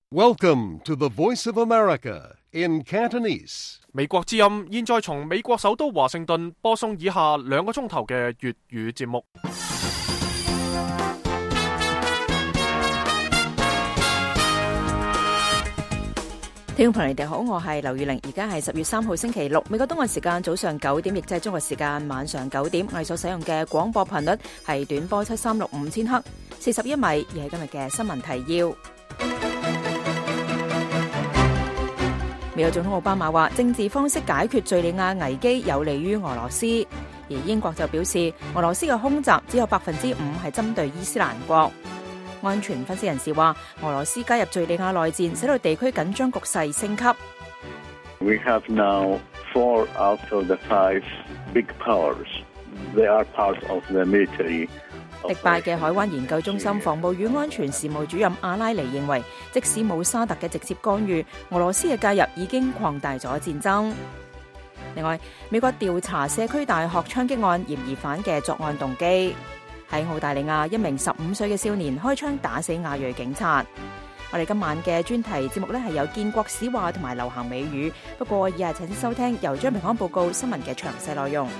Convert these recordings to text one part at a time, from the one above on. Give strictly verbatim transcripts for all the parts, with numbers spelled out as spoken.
Welcome to the Voice of America in Cantonese. 美國之音現在從美國首都華盛頓播送以下兩個鐘頭嘅粵語節目。 聽眾朋友，你哋好，我係劉玉玲，而家係十月三號星期六，美國東岸時間早上九點，亦即係中國時間晚上九點。我哋所使用嘅廣播頻率係短波七三六五千赫，四十一米，而係今日嘅新聞提要。美國總統奧巴馬話，政治方式解決敘利亞危機有利於俄羅斯，而英國就表示，俄羅斯嘅空襲只有百分之五係針對伊斯蘭國。安全分析人士話，俄羅斯加入敘利亞內戰，使到地區緊張局勢升級。 We have now four out of the five big powers. They are part of the military. 迪拜嘅海灣研究中心防務與安全事務主任阿拉尼認為，即使冇沙特嘅直接干預，俄羅斯嘅介入已經擴大咗戰爭。另外，美國調查社區大學槍擊案嫌疑犯嘅作案動機。喺澳大利亞，一名十五歲嘅少年開槍打死亞裔警察。我哋今晚嘅專題節目呢係有建國史話同埋流行美語，不過以下請先收聽由張平安報告新聞嘅詳細內容。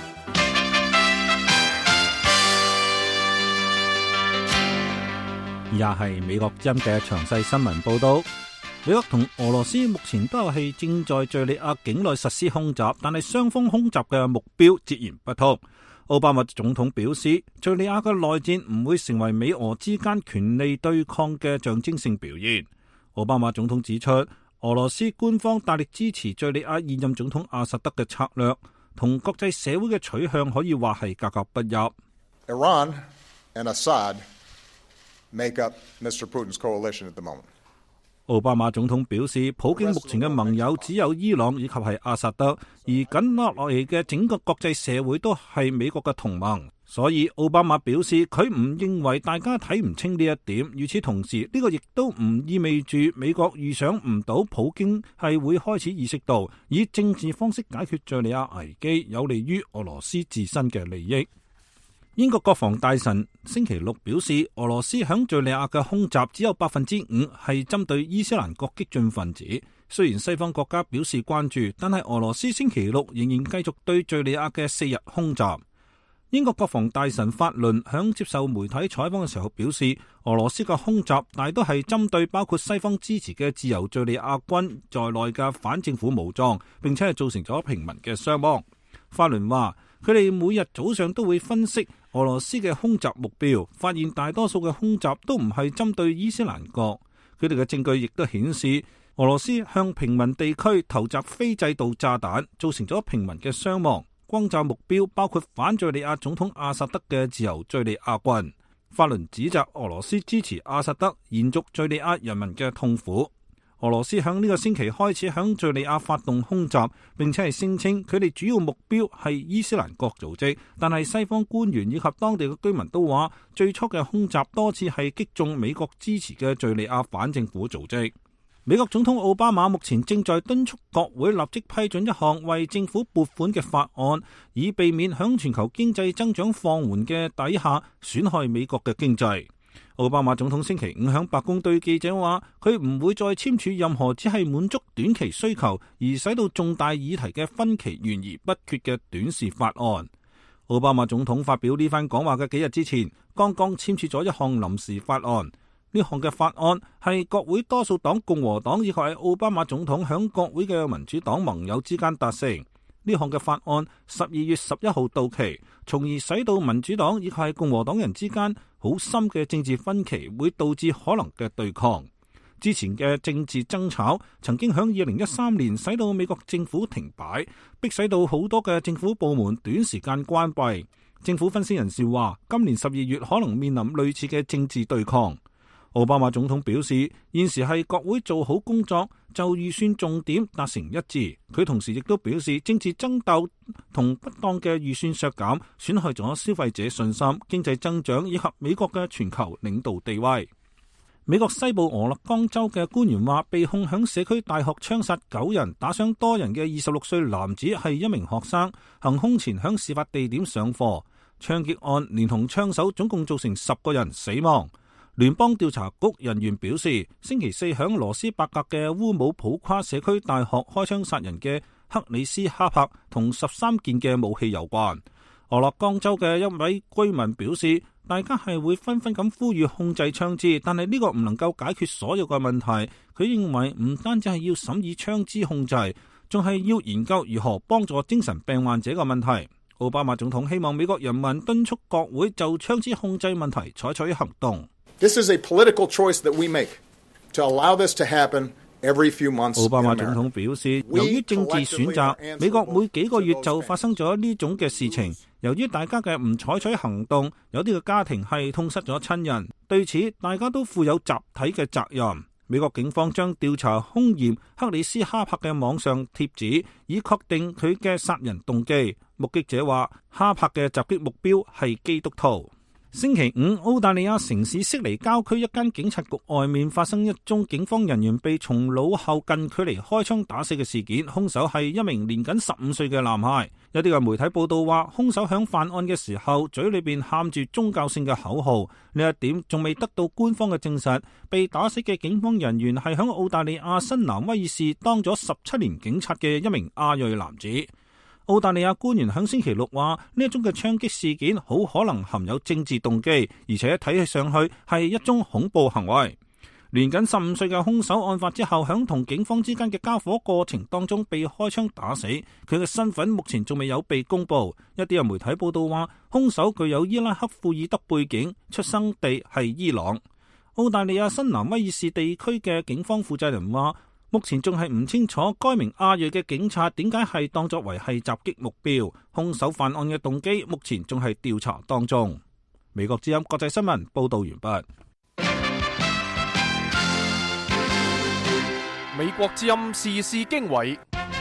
以下係美國之音嘅詳細新聞報道。美國同俄羅斯目前都係正在敘利亞境內實施空襲，但係雙方空襲嘅目標截然不同。奧巴馬總統表示，敘利亞嘅內戰唔會成為美俄之間權力對抗嘅象徵性表現。奧巴馬總統指出，俄羅斯官方大力支持敘利亞現任總統阿薩德嘅策略，同國際社會嘅取向可以話係格格不入。 Iran and Assad make up Mister Putin's coalition at the moment. 奧巴馬總統表示，普京目前嘅盟友只有伊朗以及係阿薩德，而緊落落嚟嘅整個國際社會都係美國嘅同盟。所以奧巴馬表示，佢唔認為大家睇唔清呢一點。與此同時，呢個亦都唔意味住美國預想唔到普京係會開始意識到以政治方式解決敘利亞危機有利於俄羅斯自身嘅利益。英國國防大臣星期六表示，俄羅斯響敘利亞嘅空襲只有百分之五係針對伊斯蘭國激進分子。雖然西方國家表示關注，但係俄羅斯星期六仍然繼續對敘利亞嘅四日空襲。英國國防大臣法倫響接受媒體採訪嘅時候表示，俄羅斯嘅空襲大都係針對包括西方支持嘅自由敘利亞軍在內嘅反政府武裝，並且係造成咗平民嘅傷亡。法倫話，佢哋每日早上都會分析俄羅斯嘅空襲目標，發現大多數嘅空襲都唔係針對伊斯蘭國。佢哋嘅證據亦都顯示，俄羅斯向平民地區投擲非制導炸彈，造成咗平民嘅傷亡。轟炸目標包括反敘利亞總統阿薩德嘅自由敘利亞軍。法倫指責俄羅斯支持阿薩德，延續敘利亞人民嘅痛苦。俄羅斯響呢個星期開始響敘利亞發動空襲，並且係聲稱佢哋主要目標係伊斯蘭國組織，但係西方官員以及當地嘅居民都話，最初嘅空襲多次係擊中美國支持嘅敘利亞反政府組織。美國總統奧巴馬目前正在敦促國會立即批准一項為政府撥款嘅法案，以避免響全球經濟增長放緩嘅底下損害美國嘅經濟。奧巴馬總統星期五響白宮對記者話，佢唔會再簽署任何只係滿足短期需求而使到重大議題嘅分歧懸而不決嘅短視法案。奧巴馬總統發表呢番講話嘅幾日之前，剛剛簽署咗一項臨時法案。呢項嘅法案係國會多數黨共和黨以及係奧巴馬總統響國會嘅民主黨盟友之間達成。呢項嘅法案十二月十一號到期，從而使到民主黨以及係共和黨人之間好深嘅政治分歧，會導致可能嘅對抗。之前嘅政治爭吵曾經響二零一三年使到美國政府停擺，迫使到好多嘅政府部門短時間關閉。政府分析人士話，今年十二月可能面臨類似嘅政治對抗。奧巴馬總統表示，現時係國會做好工作，就預算重點達成一致。佢同時亦都表示，政治爭鬥同不當嘅預算削減損害咗消費者信心、經濟增長以及美國嘅全球領導地位。美國西部俄勒岡州嘅官員話，被控響社區大學槍殺九人、打傷多人嘅二十六歲男子係一名學生，行兇前響事發地點上課。槍擊案連同槍手總共造成十個人死亡。 聯邦調查局人員表示，星期四響羅斯伯格嘅烏姆普夸社區大學開槍殺人嘅克里斯哈柏同十三件嘅武器有關。俄勒岡州嘅一位居民表示，大家係會紛紛咁呼籲控制槍支，但係呢個唔能夠解決所有嘅問題。佢認為唔單止係要審議槍支控制，仲係要研究如何幫助精神病患者嘅問題。奧巴馬總統希望美國人民敦促國會就槍支控制問題採取行動。 This is a political choice that we make to allow this to happen every few months. 奧巴馬總統表示，由於政治選擇，美國每幾個月就發生咗呢種嘅事情。由於大家嘅唔採取行動，有啲嘅家庭係痛失咗親人，對此大家都負有集體嘅責任。美國警方將調查兇嫌克里斯哈柏嘅網上貼紙，以確定佢嘅殺人動機。目擊者話，哈柏嘅襲擊目標係基督徒。星期五，澳大利亞城市悉尼郊區一間警察局外面發生一宗警方人員被從腦後近距離開槍打死嘅事件，兇手係一名年僅十五歲嘅男孩。有啲嘅媒體報道話，兇手響犯案嘅時候嘴裏邊喊住宗教性嘅口號，呢一點仲未得到官方嘅證實。被打死嘅警方人員係響澳大利亞新南威爾士當咗十七年警察嘅一名亞裔男子。澳大利亞官員響星期六話，呢一宗嘅槍擊事件好可能含有政治動機，而且睇起上去係一宗恐怖行為。年僅十五歲嘅兇手案發之後，響同警方之間嘅交火過程當中被開槍打死，佢嘅身份目前仲未有被公布。一啲嘅媒體報道話，兇手具有伊拉克庫爾德背景，出生地係伊朗。澳大利亞新南威爾士地區嘅警方負責人話，目前仲係唔清楚該名亞裔嘅警察點解係當作為係襲擊目標，兇手犯案嘅動機目前仲係調查當中。美國之音國際新聞報道完畢。 美國之音時事經緯，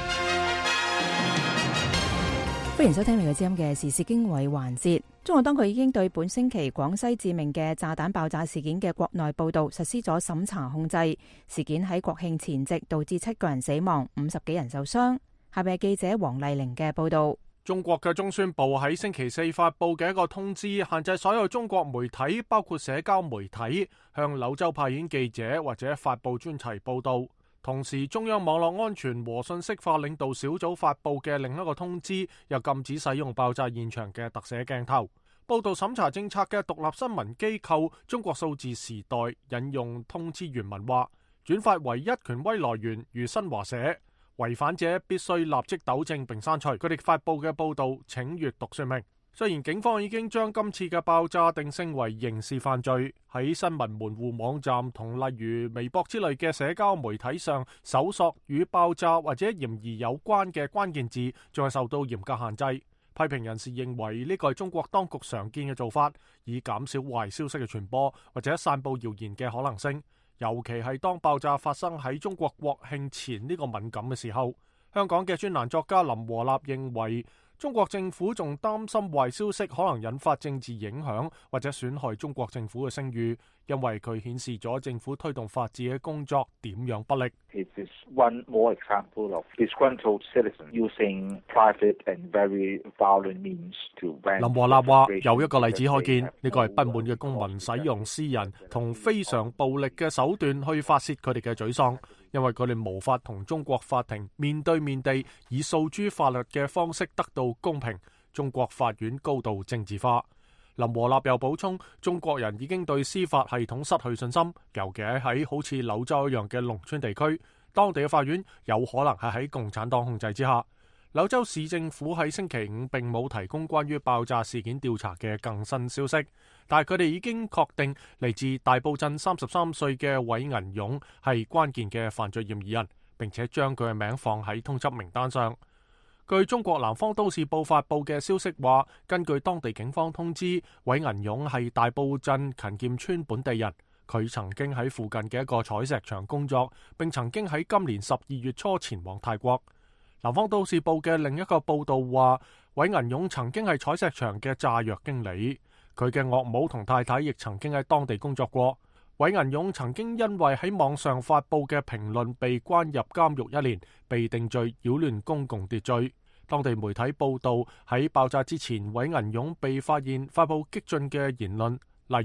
歡迎收聽美國之音嘅時事經緯環節。中國當局已經對本星期廣西致命嘅炸彈爆炸事件嘅國內報道實施咗審查控制。事件喺國慶前夕導致七個人死亡，五十幾人受傷。下邊係記者黃麗玲嘅報道。 中國嘅中宣部喺星期四發佈嘅一個通知，限制所有中國媒體，包括社交媒體，向柳州派遣記者或者發佈專題報道。同時，中央網絡安全和信息化領導小組發佈嘅另一個通知，又禁止使用爆炸現場嘅特寫鏡頭。報道審查政策嘅獨立新聞機構中國數字時代引用通知原文話，轉發唯一權威來源如新華社，違反者必須立即糾正並刪除佢哋發佈嘅報道，請閱讀說明。雖然警方已經將今次嘅爆炸定性為刑事犯罪，喺新聞門戶網站同例如微博之類嘅社交媒體上搜索與爆炸或者嫌疑有關嘅關鍵字，仲係受到嚴格限制。批評人士認為呢個係中國當局常見嘅做法，以減少壞消息嘅傳播或者散布謠言嘅可能性。尤其係當爆炸發生喺中國國慶前呢個敏感嘅時候。香港嘅專欄作家林和立認為，中國政府仲擔心壞消息可能引發政治影響或者損害中國政府嘅聲譽，因為佢顯示咗政府推動法治嘅工作點樣不力。 It is one more example of disgruntled citizens using private and very violent means to rant. 林和立話：有一個例子可見，呢個係不滿嘅公民使用私人同非常暴力嘅手段去發洩佢哋嘅沮喪，因為佢哋無法同中國法庭面對面地以訴諸法律嘅方式得到公平。中國法院高度政治化。林和立又補充，中國人已經對司法系統失去信心，尤其喺好似柳州一樣嘅農村地區，當地嘅法院有可能係喺共產黨控制之下。柳州市政府喺星期五並冇提供關於爆炸事件調查嘅更新消息，但係佢哋已經確定嚟自大埔鎮三十三歲嘅韋銀勇係關鍵嘅犯罪嫌疑人，並且將佢嘅名放喺通緝名單上。據中國南方都市報發佈嘅消息話，根據當地警方通知，韋銀勇係大埔鎮勤儉村本地人，佢曾經喺附近嘅一個採石場工作，並曾經喺今年十二月初前往泰國。南方都市報嘅另一個報道話，韋銀勇曾經係採石場嘅炸藥經理，佢嘅岳母同太太亦曾經喺當地工作過。韋銀勇曾經因為喺網上發佈嘅評論被關入監獄一年，被定罪擾亂公共秩序。當地媒體報道，喺爆炸之前，韋銀勇被發現發佈激進嘅言論，例如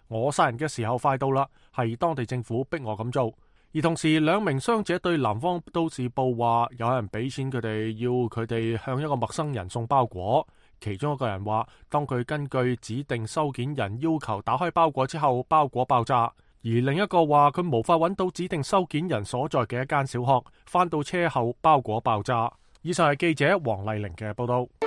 我殺人嘅時候快到啦，係當地政府逼我咁做。而同時，兩名傷者對南方都市報話，有人俾錢佢哋，要佢哋向一個陌生人送包裹。其中一個人話，當佢根據指定收件人要求打開包裹之後，包裹爆炸。而另一個話，佢無法揾到指定收件人所在嘅一間小學，返到車後包裹爆炸。以上係記者黃麗玲嘅報道。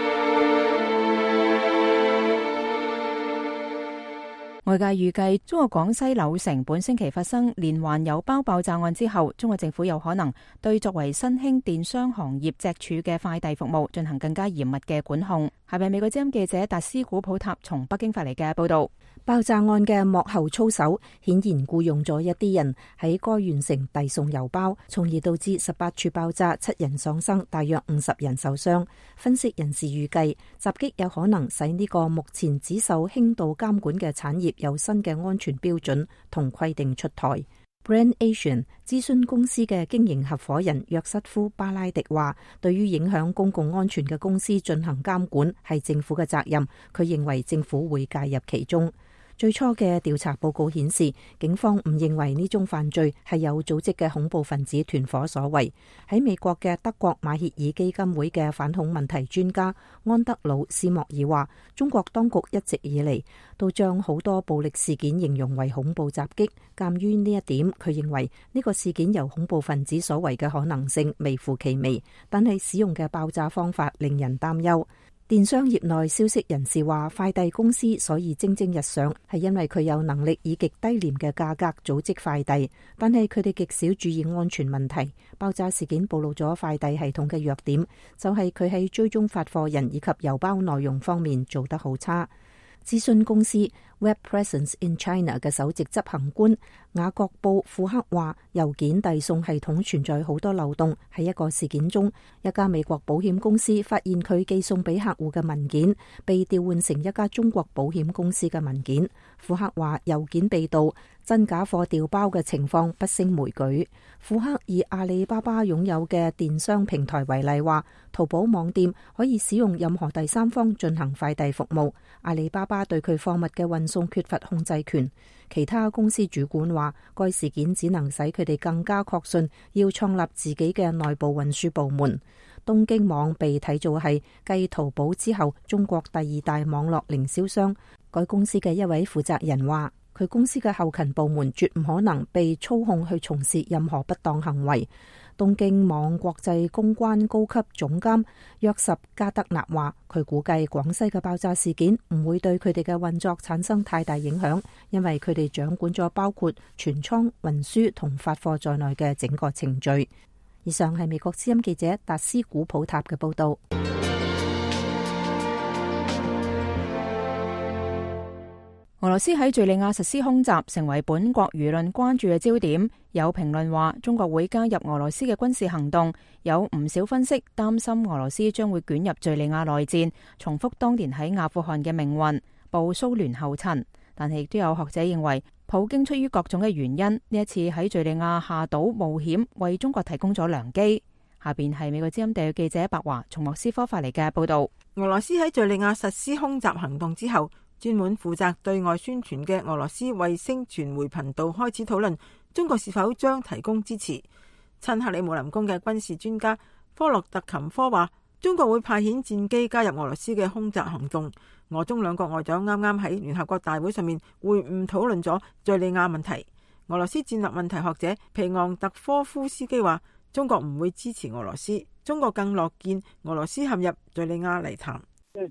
外界預計中國廣西柳城本星期發生連環郵包爆炸案之後，中國政府有可能對作為新興電商行業脊柱嘅快遞服務進行更加嚴密嘅管控。係咪美國之音記者達斯古普塔從北京發嚟嘅報道？ 爆炸案嘅幕後操手顯然僱用咗一啲人喺該縣城遞送郵包，從而導致十八處爆炸，七人喪生，大約五十人受傷。分析人士預計，襲擊有可能使呢個目前只受輕度監管嘅產業有新嘅安全標準同規定出台。Brand Asian 諮詢公司嘅經營合夥人約瑟夫巴拉迪話，對於影響公共安全嘅公司進行監管係政府嘅責任，佢認為政府會介入其中。最初嘅調查報告顯示，警方唔認為呢宗犯罪係有組織嘅恐怖分子團伙所為。喺美國嘅德國馬歇爾基金會嘅反恐問題專家安德魯斯莫爾話，中國當局一直以嚟都將好多暴力事件形容為恐怖襲擊。鑑於呢一點，佢認為呢個事件由恐怖分子所為嘅可能性微乎其微，但係使用嘅爆炸方法令人擔憂。電商業內消息人士話，快遞公司所以蒸蒸日上，係因為佢有能力以極低廉嘅價格組織快遞，但係佢哋極少注意安全問題。爆炸事件暴露咗快遞系統嘅弱點，就係佢喺追蹤發貨人以及郵包內容方面做得好差。諮詢公司 Web Presence in China 嘅首席執行官雅各布庫克話，郵件遞送系統存在好多漏洞。喺一個事件中，一家美國保險公司發現佢寄送俾客戶嘅文件被調換成一家中國保險公司嘅文件。庫克話，郵件被盜、真假貨調包嘅情況不勝枚舉。庫克以阿里巴巴擁有嘅電商平台為例，話淘寶網店可以使用任何第三方進行快遞服務，阿里巴巴對佢貨物嘅運送缺乏控制權。其他公司主管話，該事件只能使佢哋更加確信要創立自己嘅內部運輸部門。東京網被睇做係繼淘寶之後中國第二大網絡零銷商。該公司嘅一位負責人話，佢公司嘅後勤部門絕唔可能被操控去從事任何不當行為。東京網國際公關高級總監約什加德納話，佢估計廣西嘅爆炸事件唔會對佢哋嘅運作產生太大影響，因為佢哋掌管咗包括存倉、運輸同發貨在內嘅整個程序。以上係美國之音記者達斯古普塔嘅報道。 俄羅斯喺敘利亞實施空襲，成為本國輿論關注嘅焦點。有評論話，中國會加入俄羅斯嘅軍事行動。有唔少分析擔心俄羅斯將會捲入敘利亞內戰，重複當年喺阿富汗嘅命運，步蘇聯後塵。但係亦都有學者認為，普京出於各種嘅原因，呢一次喺敘利亞下島冒險，為中國提供咗良機。下邊係美國之音地記者白華從莫斯科發嚟嘅報道。 俄羅斯喺敘利亞實施空襲行動之後，專門負責對外宣傳嘅俄羅斯衛星傳媒頻道開始討論中國是否將提供支持。親克里姆林宮嘅軍事專家科洛特琴科話，中國會派遣戰機加入俄羅斯嘅空襲行動。俄中兩國外長啱啱喺聯合國大會上面會晤討論咗敘利亞問題。俄羅斯戰略問題學者皮昂特科夫斯基話，中國唔會支持俄羅斯，中國更樂見俄羅斯陷入敘利亞泥潭。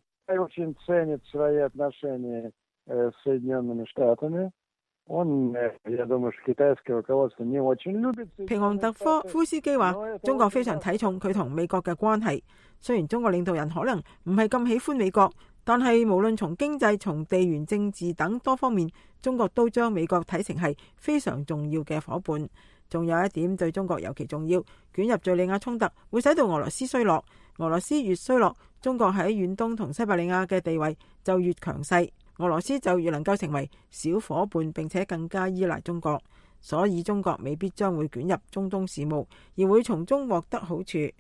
皮昂特科夫斯基話，中國非常睇重佢同美國嘅關係。雖然中國領導人可能唔係咁喜歡美國，但係無論從經濟、從地緣政治等多方面，中國都將美國睇成係非常重要嘅夥伴。仲有一點對中國尤其重要，捲入敘利亞衝突會使到俄羅斯衰落。俄羅斯越衰落，中國喺遠東同西伯利亞嘅地位就越強勢，俄羅斯就越能夠成為小夥伴，並且更加依賴中國。所以中國未必將會捲入中東事務，而會從中獲得好處。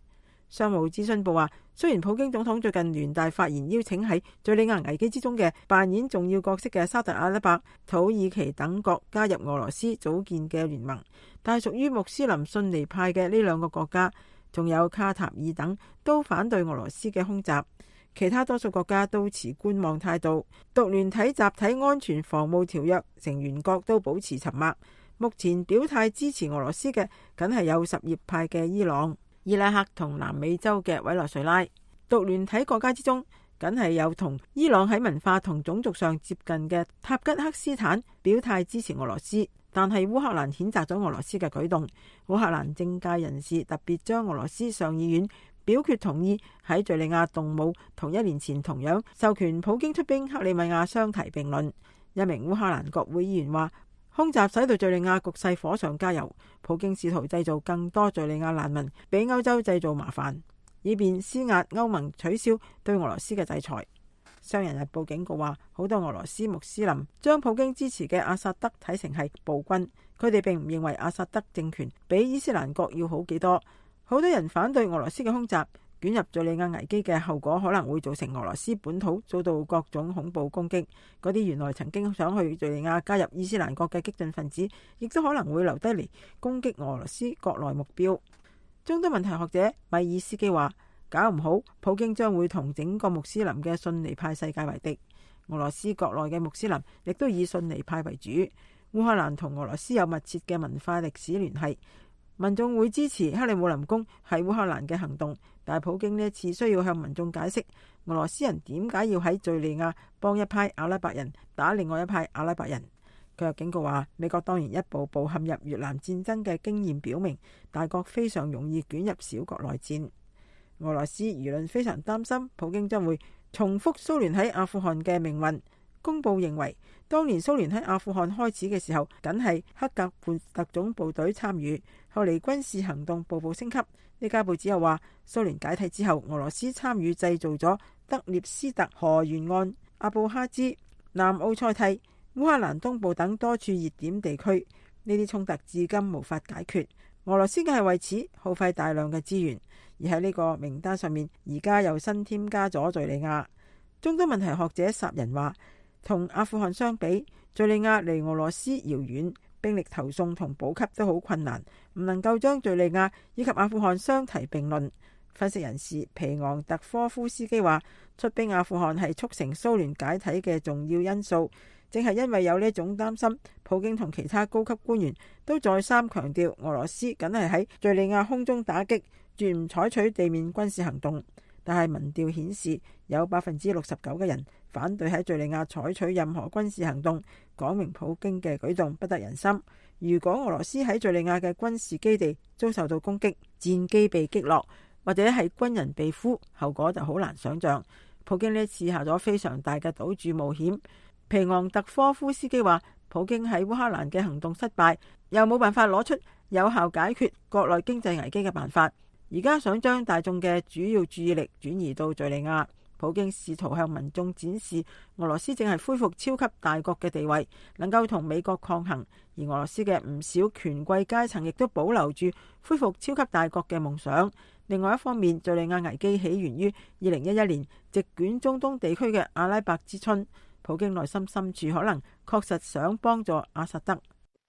商務諮詢部話，雖然普京總統最近聯大發言邀請喺敘利亞危機之中嘅扮演重要角色嘅沙特阿拉伯、土耳其等國加入俄羅斯組建嘅聯盟，但係屬於穆斯林遜尼派嘅呢兩個國家，仲有卡塔爾等都反對俄羅斯嘅空襲，其他多數國家都持觀望態度。獨聯體集體安全防務條約成員國都保持沉默。目前表態支持俄羅斯嘅，僅係有什葉派嘅伊朗、伊拉克同南美洲嘅委內瑞拉。獨聯體國家之中，僅係有同伊朗喺文化同種族上接近嘅塔吉克斯坦表態支持俄羅斯，但係烏克蘭譴責咗俄羅斯嘅舉動。烏克蘭政界人士特別將俄羅斯上議院表決同意喺敘利亞動武，同一年前同樣授權普京出兵克里米亞相提並論。一名烏克蘭國會議員話，空襲使到敘利亞局勢火上加油，普京試圖製造更多敘利亞難民，俾歐洲製造麻煩，以便施壓歐盟取消對俄羅斯嘅制裁。商人日報警告話，好多俄羅斯穆斯林將普京支持嘅阿薩德睇成係暴君，佢哋並唔認為阿薩德政權比伊斯蘭國要好幾多。好多人反對俄羅斯嘅空襲，捲入敘利亞危機嘅後果可能會造成俄羅斯本土遭到各種恐怖攻擊。嗰啲原來曾經想去敘利亞加入伊斯蘭國嘅激進分子，亦都可能會留低嚟攻擊俄羅斯國內目標。中東問題學者米爾斯基話，搞唔好普京將會同整個穆斯林嘅遜尼派世界為敵。俄羅斯國內嘅穆斯林亦都以遜尼派為主。烏克蘭同俄羅斯有密切嘅文化歷史聯繫，民眾會支持克里姆林宮喺烏克蘭嘅行動，但係普京呢一次需要向民眾解釋俄羅斯人點解要喺敘利亞幫一派阿拉伯人打另外一派阿拉伯人。佢又警告話，美國當然一步步陷入越南戰爭嘅經驗表明，大國非常容易捲入小國內戰。俄羅斯輿論非常擔心普京將會重複蘇聯喺阿富汗嘅命運。公報認為，當年蘇聯喺阿富汗開始嘅時候，僅係克格勃特種部隊參與，後嚟軍事行動步步升級。呢家報紙又話，蘇聯解體之後，俄羅斯參與製造咗德涅斯特河沿岸、阿布哈茲、南奧塞蒂、烏克蘭東部等多處熱點地區，呢啲衝突至今無法解決。俄羅斯梗係為此耗費大量嘅資源，而喺呢個名單上面，而家又新添加咗敘利亞。中東問題學者薩人話，同阿富汗相比，敘利亞離俄羅斯遙遠，兵力投送同補給都好困難，唔能夠將敘利亞以及阿富汗相提並論。分析人士皮昂特科夫斯基話，出兵阿富汗係促成蘇聯解體嘅重要因素。正係因為有呢種擔心，普京同其他高級官員都再三強調，俄羅斯僅係喺敘利亞空中打擊，絕唔採取地面軍事行動。但係民調顯示，有百分之六十九嘅人反對喺敘利亞採取任何軍事行動，講明普京嘅舉動不得人心。如果俄羅斯喺敘利亞嘅軍事基地遭受到攻擊，戰機被擊落，或者係軍人被俘，後果就好難想象。普京呢次下咗非常大嘅賭注冒險。皮昂特科夫斯基話，普京喺烏克蘭嘅行動失敗，又冇辦法攞出有效解決國內經濟危機嘅辦法，而家想將大眾嘅主要注意力轉移到敘利亞。普京試圖向民眾展示俄羅斯正係恢復超級大國嘅地位，能夠同美國抗衡，而俄羅斯嘅唔少權貴階層亦都保留住恢復超級大國嘅夢想。另外一方面，敘利亞危機起源於二零一一年席捲中東地區嘅阿拉伯之春。普京內心深處可能確實想幫助阿薩德。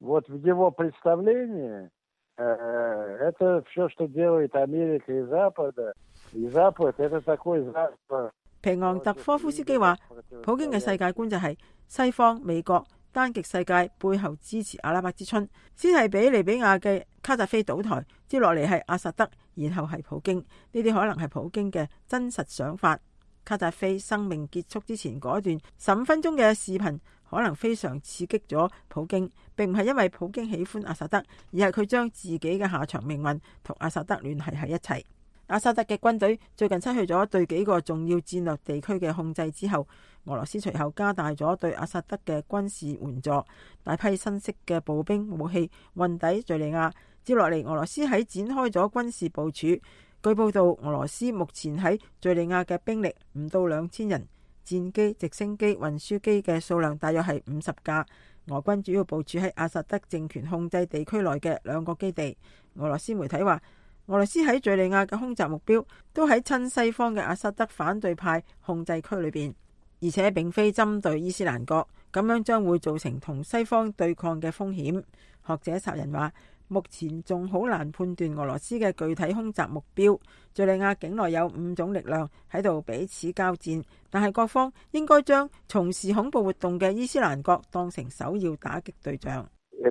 皮昂特科夫斯基話，普京嘅世界觀就係西方美國單極世界背後支持阿拉伯之春，先係比利比亞嘅卡扎菲倒台，接落嚟係阿薩德，然後係普京。呢啲可能係普京嘅真實想法。卡扎菲生命結束之前嗰段十五分鐘嘅視頻，可能非常刺激咗普京，並唔係因為普京喜歡阿薩德，而係佢將自己嘅下場命運同阿薩德聯繫喺一齊。阿薩德嘅軍隊最近失去咗對幾個重要戰略地區嘅控制之後，俄羅斯隨後加大咗對阿薩德嘅軍事援助，大批新式嘅步兵武器運抵敘利亞。接落嚟，俄羅斯喺展開咗軍事部署。據報道，俄羅斯目前喺敘利亞嘅兵力唔到兩千人，戰機、直升機、運輸機嘅數量大約係五十架。俄軍主要部署喺阿薩德政權控制地區內嘅兩個基地。俄羅斯媒體話， 俄羅斯喺敘利亞嘅空襲目標都喺親西方嘅阿薩德反對派控制區裏邊，而且並非針對伊斯蘭國，咁樣將會造成同西方對抗嘅風險。學者薩人話，目前仲好難判斷俄羅斯嘅具體空襲目標。敘利亞境內有五種力量喺度彼此交戰，但係各方應該將從事恐怖活動嘅伊斯蘭國當成首要打擊對象。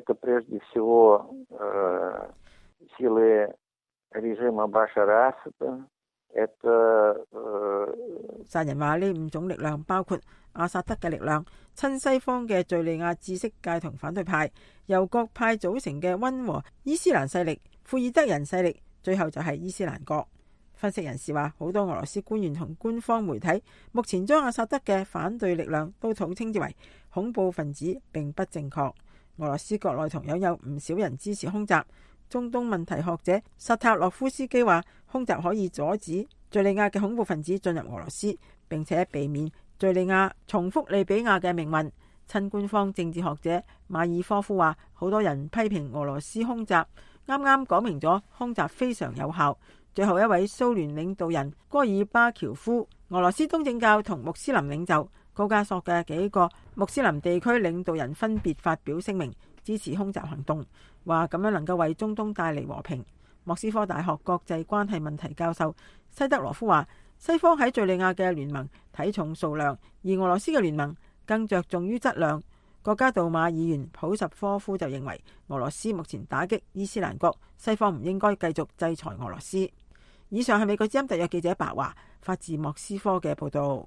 殺人話呢五種力量包括阿薩德嘅力量、親西方嘅敘利亞知識界同反對派、由各派組成嘅溫和伊斯蘭勢力、庫爾德人勢力，最後就係伊斯蘭國。分析人士話，好多俄羅斯官員同官方媒體目前將阿薩德嘅反對力量都統稱之為恐怖分子，並不正確。俄羅斯國內同樣有唔少人支持空襲。中東問題學者薩塔洛夫斯基話，空襲可以阻止敘利亞嘅恐怖分子進入俄羅斯，並且避免敘利亞重複利比亞嘅命運。親官方政治學者馬爾科夫話，好多人批評俄羅斯空襲，啱啱講明咗空襲非常有效。最後一位蘇聯領導人戈爾巴喬夫、俄羅斯東正教同穆斯林領袖高加索嘅幾個穆斯林地區領導人分別發表聲明，支持空襲行動，話咁樣能夠為中東帶嚟和平。莫斯科大學國際關係問題教授西德羅夫話，西方喺敘利亞嘅聯盟睇重數量，而俄羅斯嘅聯盟更着重於質量。國家杜馬議員普什科夫就認為，俄羅斯目前打擊伊斯蘭國，西方唔應該繼續制裁俄羅斯。以上係美國之音特約記者白華發自莫斯科嘅報道。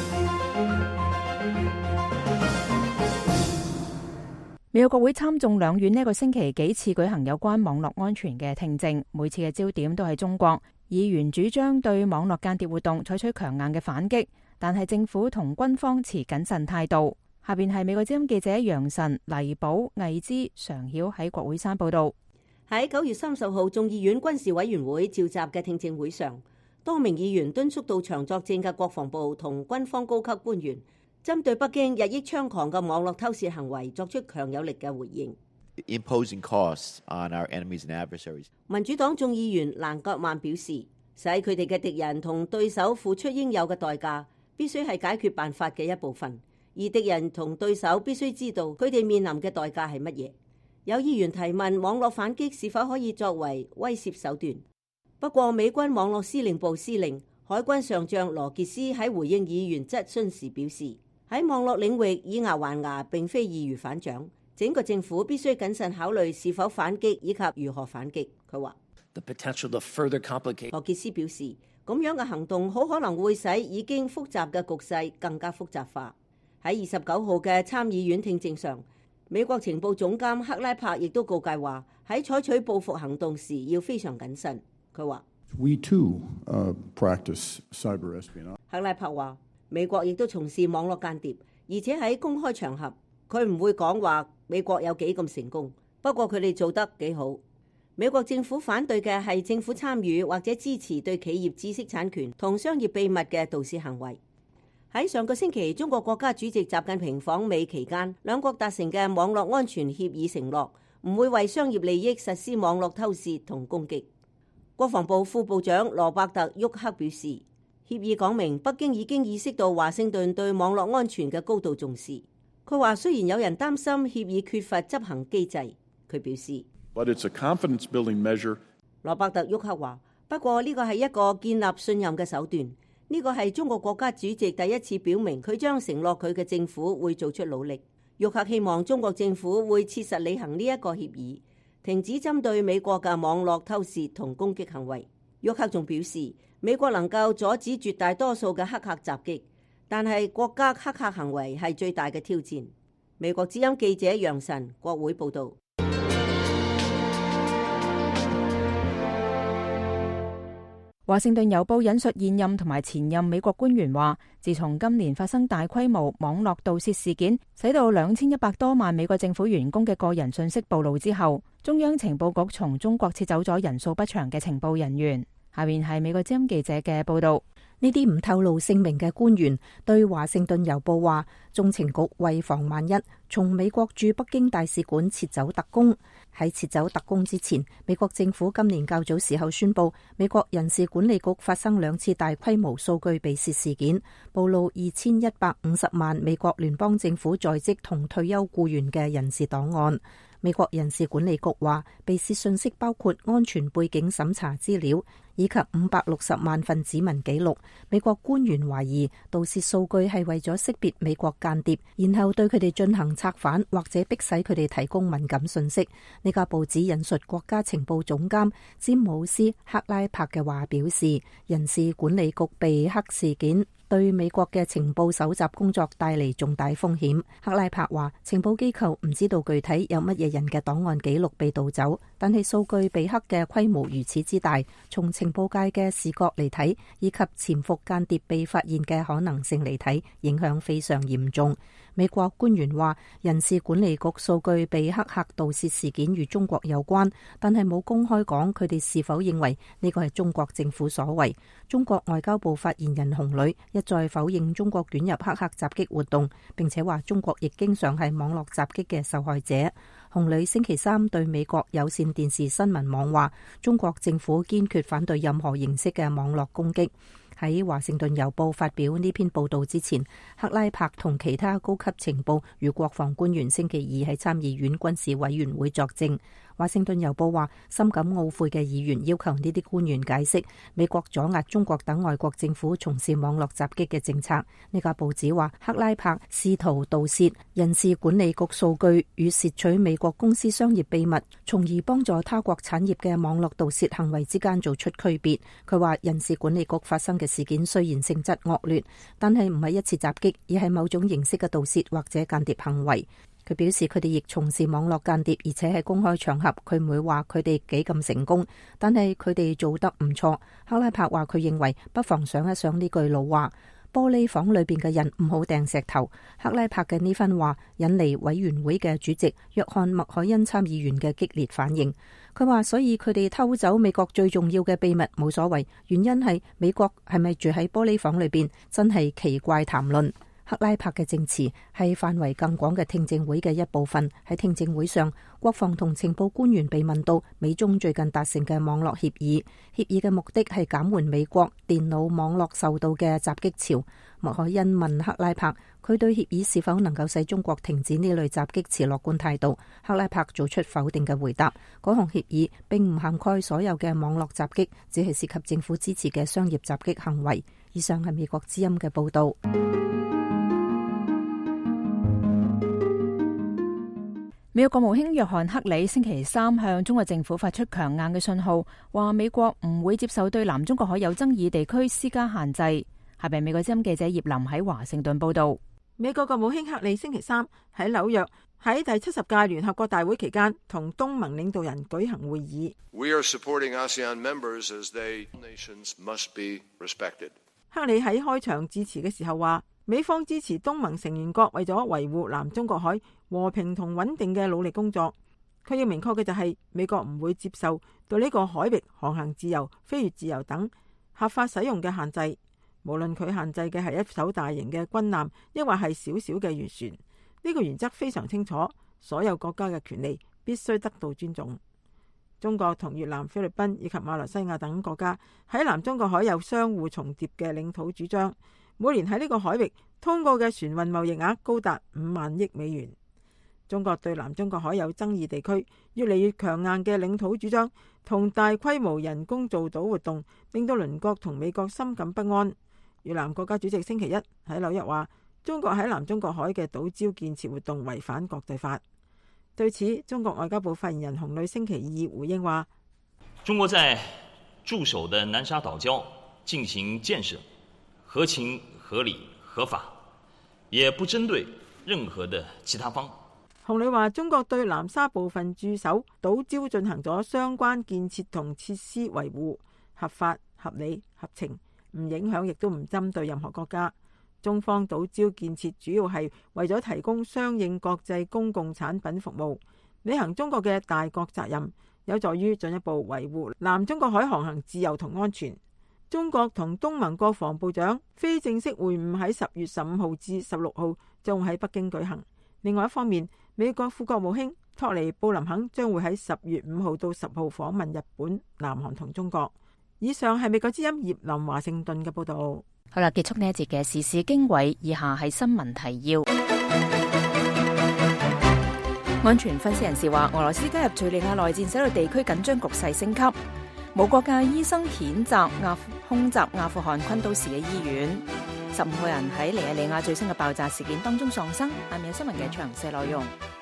美國國會參眾兩院呢個星期幾次舉行有關網絡安全嘅聽證，每次嘅焦點都係中國。議員主張對網絡間諜活動採取強硬嘅反擊，但係政府同軍方持謹慎態度。下邊係美國之音記者楊晨、黎寶、魏之、常曉喺國會山報道。 喺九月三十號眾議院軍事委員會召集嘅聽證會上，多名議員敦促到場作證嘅國防部同軍方高級官員，針對北京日益猖狂嘅網絡偷竊行為作出強有力嘅回應。 Imposing costs on our enemies and adversaries. 民主黨眾議員蘭格曼表示，使佢哋嘅敵人同對手付出應有嘅代價，必須係解決辦法嘅一部分，而敵人同對手必須知道佢哋面臨嘅代價係乜嘢。有議員提問網絡反擊是否可以作為威懾手段，不過美軍網絡司令部司令海軍上將羅傑斯喺回應議員質詢時表示，喺網絡領域以牙還牙並非易如反掌，整個政府必須謹慎考慮是否反擊以及如何反擊。佢話羅傑斯表示，咁樣嘅行動好可能會使已經複雜嘅局勢更加複雜化。喺二十九號嘅參議院聽證上，美國情報總監克拉柏亦都告誡話，喺採取報復行動時要非常謹慎。佢話 We too, uh, practice cyber espionage. 克拉柏話，美國亦都從事網絡間諜，而且喺公開場合，佢唔會講話美國有幾咁成功，不過佢哋做得幾好。美國政府反對嘅係政府參與或者支持對企業知識產權同商業秘密嘅盜竊行為。喺上個星期，中國國家主席習近平訪美期間，兩國達成嘅網絡安全協議承諾唔會為商業利益實施網絡偷竊同攻擊。國防部副部長羅伯特·沃克表示，協議講明北京已經意識到華盛頓對網絡安全嘅高度重視。佢話雖然有人擔心協議缺乏執行機制，佢表示 ，But it's a confidence building measure. 羅伯特·沃克話，不過呢個係一個建立信任嘅手段。呢個係中國國家主席第一次表明佢將承諾佢嘅政府會做出努力。沃克希望中國政府會切實履行呢一個協議，停止針對美國嘅網絡偷竊同攻擊行為。沃克仲表示，美國能夠阻止絕大多數嘅黑客襲擊，但係國家黑客行為係最大嘅挑戰。美國之音記者楊晨，國會報導。 華盛頓郵報引述現任同埋前任美國官員話，自從今年發生大規模網絡盜竊事件，使到兩千一百多萬美國政府員工嘅個人信息暴露之後，中央情報局從中國撤走咗人數不詳嘅情報人員。 下面係美國之音記者嘅報道。 呢啲唔透露姓名嘅官員對華盛頓郵報話，中情局為防萬一，從美國駐北京大使館撤走特工。喺撤走特工之前，美國政府今年較早時候宣布，美國人事管理局發生兩次大規模數據被竊事件，暴露二千一百五十萬美國聯邦政府在職同退休僱員嘅人事檔案。美國人事管理局話，被竊信息包括安全背景審查資料以及五百六十萬份指紋記錄。美國官員懷疑盜竊數據係為咗識別美國間諜，然後對佢哋進行策反或者迫使佢哋提供敏感信息。呢家報紙引述國家情報總監詹姆斯克拉柏嘅話表示，人事管理局被黑事件對美國嘅情報搜集工作帶嚟重大風險。克拉柏話，情報機構唔知道具體有乜嘢人嘅檔案記錄被盜走，但係數據被黑嘅規模如此之大，從情報界嘅視角嚟睇，以及潛伏間諜被發現嘅可能性嚟睇，影響非常嚴重。美國官員話，人事管理局數據被黑客盜竊事件與中國有關，但係冇公開講佢哋是否認為呢個係中國政府所為。中國外交部發言人洪磊一再否認中國捲入黑客襲擊活動，並且話中國亦經常係網絡襲擊嘅受害者。洪磊星期三對美國有線電視新聞網話，中國政府堅決反對任何形式嘅網絡攻擊。喺華盛頓郵報發表呢篇報道之前，克拉柏同其他高級情報與國防官員星期二喺參議院軍事委員會作證。華盛頓郵報話，深感懊悔嘅議員要求呢啲官員解釋美國阻壓中國等外國政府從事網絡襲擊嘅政策。呢家報紙話，克拉柏試圖盜竊人事管理局數據與竊取美國公司商業秘密，從而幫助他國產業嘅網絡盜竊行為之間做出區別。佢話，人事管理局發生嘅事件雖然性質惡劣，但係唔係一次襲擊，而係某種形式嘅盜竊或者間諜行為。佢表示佢哋亦從事網絡間諜，而且係公開場合。佢唔會話佢哋幾咁成功，但係佢哋做得唔錯。克拉柏話佢認為不妨想一想呢句老話，玻璃房裏邊嘅人唔好掟石頭。克拉柏嘅呢番話引嚟委員會嘅主席約翰麥凱恩參議員嘅激烈反應。佢話，所以佢哋偷走美國最重要嘅秘密冇所謂，原因係美國係咪住喺玻璃房裏邊真係奇怪談論。克拉柏嘅證詞係範圍更廣嘅聽證會嘅一部分。喺聽證會上，國防同情報官員被問到美中最近達成嘅網絡協議，協議嘅目的係減緩美國電腦網絡受到嘅襲擊潮。麥凱恩問克拉柏，佢對協議是否能夠使中國停止呢類襲擊持樂觀態度。克拉柏做出否定嘅回答，嗰項協議並唔涵蓋所有嘅網絡襲擊，只係涉及政府支持嘅商業襲擊行為。以上係美國之音嘅報道。 美國國務卿約翰克里星期三向中國政府發出強硬嘅信號，話美國唔會接受對南中國海有爭議地區施加限制。下邊美國之音記者葉林喺華盛頓報道。 美國國務卿克里星期三喺紐約喺第七十屆聯合國大會期間同東盟領導人舉行會議。 We are supporting ASEAN members as they nations must be respected. 克里喺開場致辭嘅時候話，美方支持東盟成員國為咗維護南中國海和平同穩定嘅努力工作。佢要明確嘅就係，美國唔會接受對呢個海域航行自由、飛越自由等合法使用嘅限制，無論佢限制嘅係一艘大型嘅軍艦，抑或係小小嘅漁船。呢個原則非常清楚，所有國家嘅權利必須得到尊重。中國同越南、菲律賓以及馬來西亞等國家喺南中國海有相互重疊嘅領土主張，每年喺呢個海域通過嘅船運貿易額高達五萬億美元。中國對南中國海有爭議地區越嚟越強硬嘅領土主張同大規模人工造島活動，令到鄰國同美國深感不安。越南國家主席星期一喺紐約話，中國喺南中國海嘅島礁建設活動違反國際法。對此，中國外交部發言人洪磊星期二回應話， 中國在駐守的南沙島礁進行建設，合情合理合法，也不針對任何的其他方。 洪磊話，中國對南沙部分駐守島礁進行咗相關建設同設施維護，合法、合理、合情，唔影響亦都唔針對任何國家。中方島礁建設主要係為咗提供相應國際公共產品服務，履行中國嘅大國責任， 有助於進一步維護南中國海航行自由同安全。中國同東盟國防部長非正式會晤喺十月十五號至十六號將會喺北京舉行。另外一方面，美國副國務卿托尼布林肯將會喺十月五號到十號訪問日本、南韓同中國。以上係美國之音葉林華盛頓嘅報道。 好啦，結束呢一節嘅時事經緯，以下係新聞提要。安全分析人士話，俄羅斯加入敘利亞內戰，使到地區緊張局勢升級。無國界醫生譴責阿空襲阿富汗昆都士嘅醫院，十五個人喺尼日利亞最新嘅爆炸事件當中喪生。下面有新聞嘅詳細內容。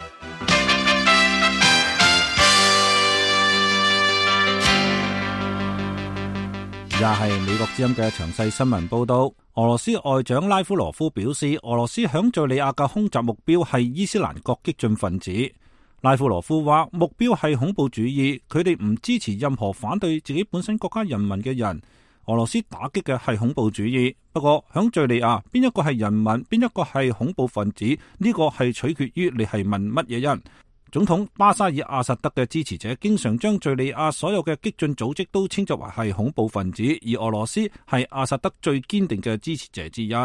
也係美國之音嘅詳細新聞報道。俄羅斯外長拉夫羅夫表示，俄羅斯響敘利亞嘅空襲目標係伊斯蘭國激進分子。拉夫羅夫話，目標係恐怖主義，佢哋唔支持任何反對自己本身國家人民嘅人。俄羅斯打擊嘅係恐怖主義，不過響敘利亞邊一個係人民，邊一個係恐怖分子，呢個係取決於你係問乜嘢人。總統巴沙爾阿薩德嘅支持者經常將敘利亞所有嘅激進組織都稱作為係恐怖分子，而俄羅斯係阿薩德最堅定嘅支持者之一。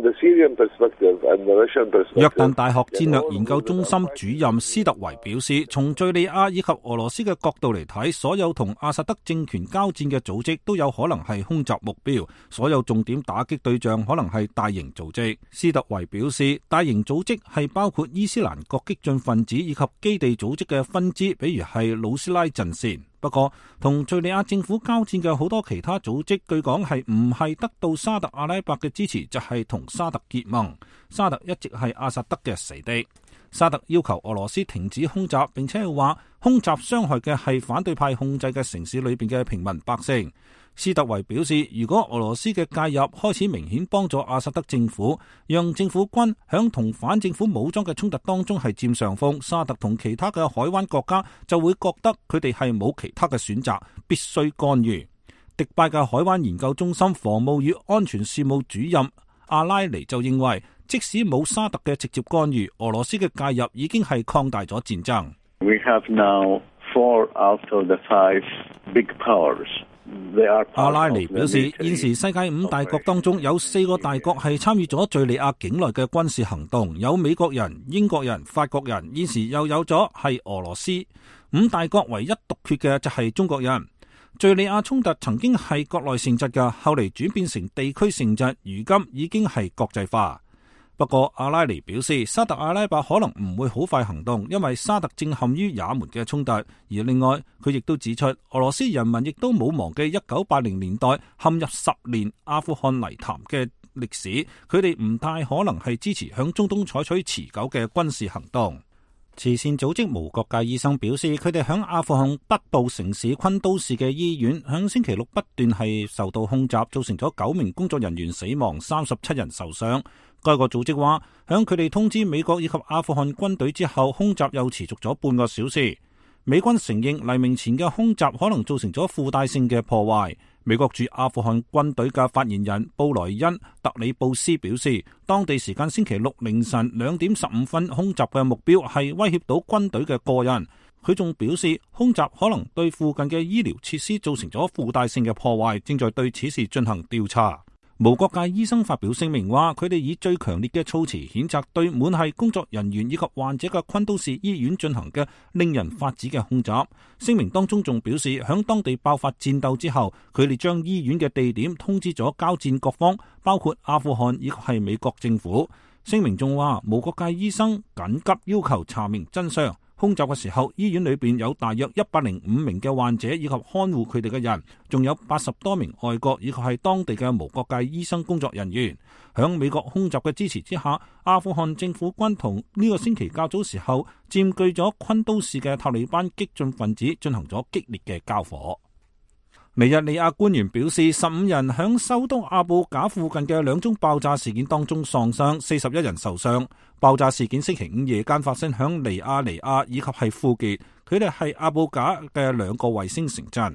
約旦大學戰略研究中心主任斯特維表示，從敘利亞以及俄羅斯嘅角度嚟睇，所有同阿薩德政權交戰嘅組織都有可能係空襲目標，所有重點打擊對象可能係大型組織。斯特維表示，大型組織係包括伊斯蘭國激進分子以及基地組織嘅分支，比如係魯斯拉陣線。不過，同敘利亞政府交戰嘅好多其他組織，據講係唔係得到沙特阿拉伯嘅支持，就係、是、同沙特結盟。沙特一直係阿薩德嘅死敵。沙特要求俄羅斯停止空襲，並且係話空襲傷害嘅係反對派控制嘅城市裏邊嘅平民百姓。斯特維表示，如果俄羅斯嘅介入開始明顯幫助阿薩德政府，讓政府軍響同反政府武裝嘅衝突當中係佔上風，沙特同其他嘅海灣國家就會覺得佢哋係冇其他嘅選擇，必須干預。迪拜嘅海灣研究中心防務與安全事務主任阿拉尼就認為，即使冇沙特嘅直接干預，俄羅斯嘅介入已經係擴大咗戰爭。 We have now four out of the five big powers. 阿拉尼表示，現時世界五大國當中有四個大國係參與咗敘利亞境內嘅軍事行動，有美國人、英國人、法國人，現時又有咗係俄羅斯。五大國唯一獨缺嘅就係中國人。敘利亞衝突曾經係國內性質嘅，後嚟轉變成地區性質，如今已經係國際化。不過阿拉尼表示，沙特阿拉伯可能唔會好快行動，因為沙特正陷於也門嘅衝突。而另外佢亦都指出，俄羅斯人民亦都冇忘記一九八零年代陷入十年阿富汗泥潭嘅歷史，佢哋唔太可能係支持響中東採取持久嘅軍事行動。慈善組織無國界醫生表示，佢哋響阿富汗北部城市昆都士嘅醫院響星期六不斷係受到空襲，造成咗九名工作人員死亡，三十七人受傷。該個組織話，響佢哋通知美國以及阿富汗軍隊之後，空襲又持續咗半個小時。美軍承認黎明前嘅空襲可能造成咗附帶性嘅破壞。美國駐阿富汗軍隊嘅發言人布萊恩特里布斯表示，當地時間星期六凌晨兩點十五分空襲嘅目標係威脅到軍隊嘅個人。佢仲表示，空襲可能對附近嘅醫療設施造成咗附帶性嘅破壞，正在對此事進行調查。無國界醫生發表聲明話，佢哋以最強烈嘅措辭譴責對滿係工作人員以及患者嘅昆都士醫院進行嘅令人髮指嘅空襲。聲明當中仲表示，響當地爆發戰鬥之後，佢哋將醫院嘅地點通知咗交戰各方，包括阿富汗以及係美國政府。聲明仲話，無國界醫生緊急要求查明真相。空襲嘅時候，醫院裏邊有大約一百零五名嘅患者以及看護佢哋嘅人，仲有八十多名外國以及係當地嘅無國界醫生工作人員。響美國空襲嘅支持之下，阿富汗政府軍同呢個星期較早時候佔據咗昆都士嘅塔利班激進分子進行咗激烈嘅交火。尼日利亞官員表示，十五人響首都阿布賈附近嘅兩宗爆炸事件當中喪生，四十一人受傷。爆炸事件星期五夜間發生響尼亞尼亞以及係富傑，佢哋係阿布賈嘅兩個衛星城鎮。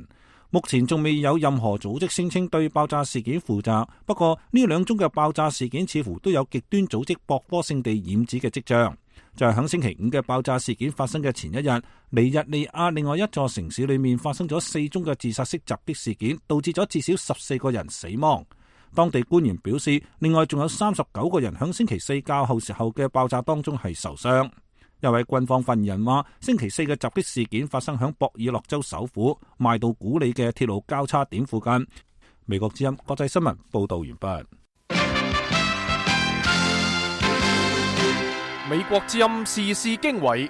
目前仲未有任何組織聲稱對爆炸事件負責，不過呢兩宗嘅爆炸事件似乎都有極端組織博科性地染指嘅跡象。就係響星期五嘅爆炸事件發生嘅前一日，尼日利亞另外一座城市裏面發生咗四宗嘅自殺式襲擊事件，導致咗至少十四個人死亡。當地官員表示，另外仲有三十九個人響星期四較後時候嘅爆炸當中係受傷。一位軍方發言人話，星期四嘅襲擊事件發生響博爾諾州首府邁杜古里嘅鐵路交叉點附近。美國之音國際新聞報道完畢。 美國之音時事經緯，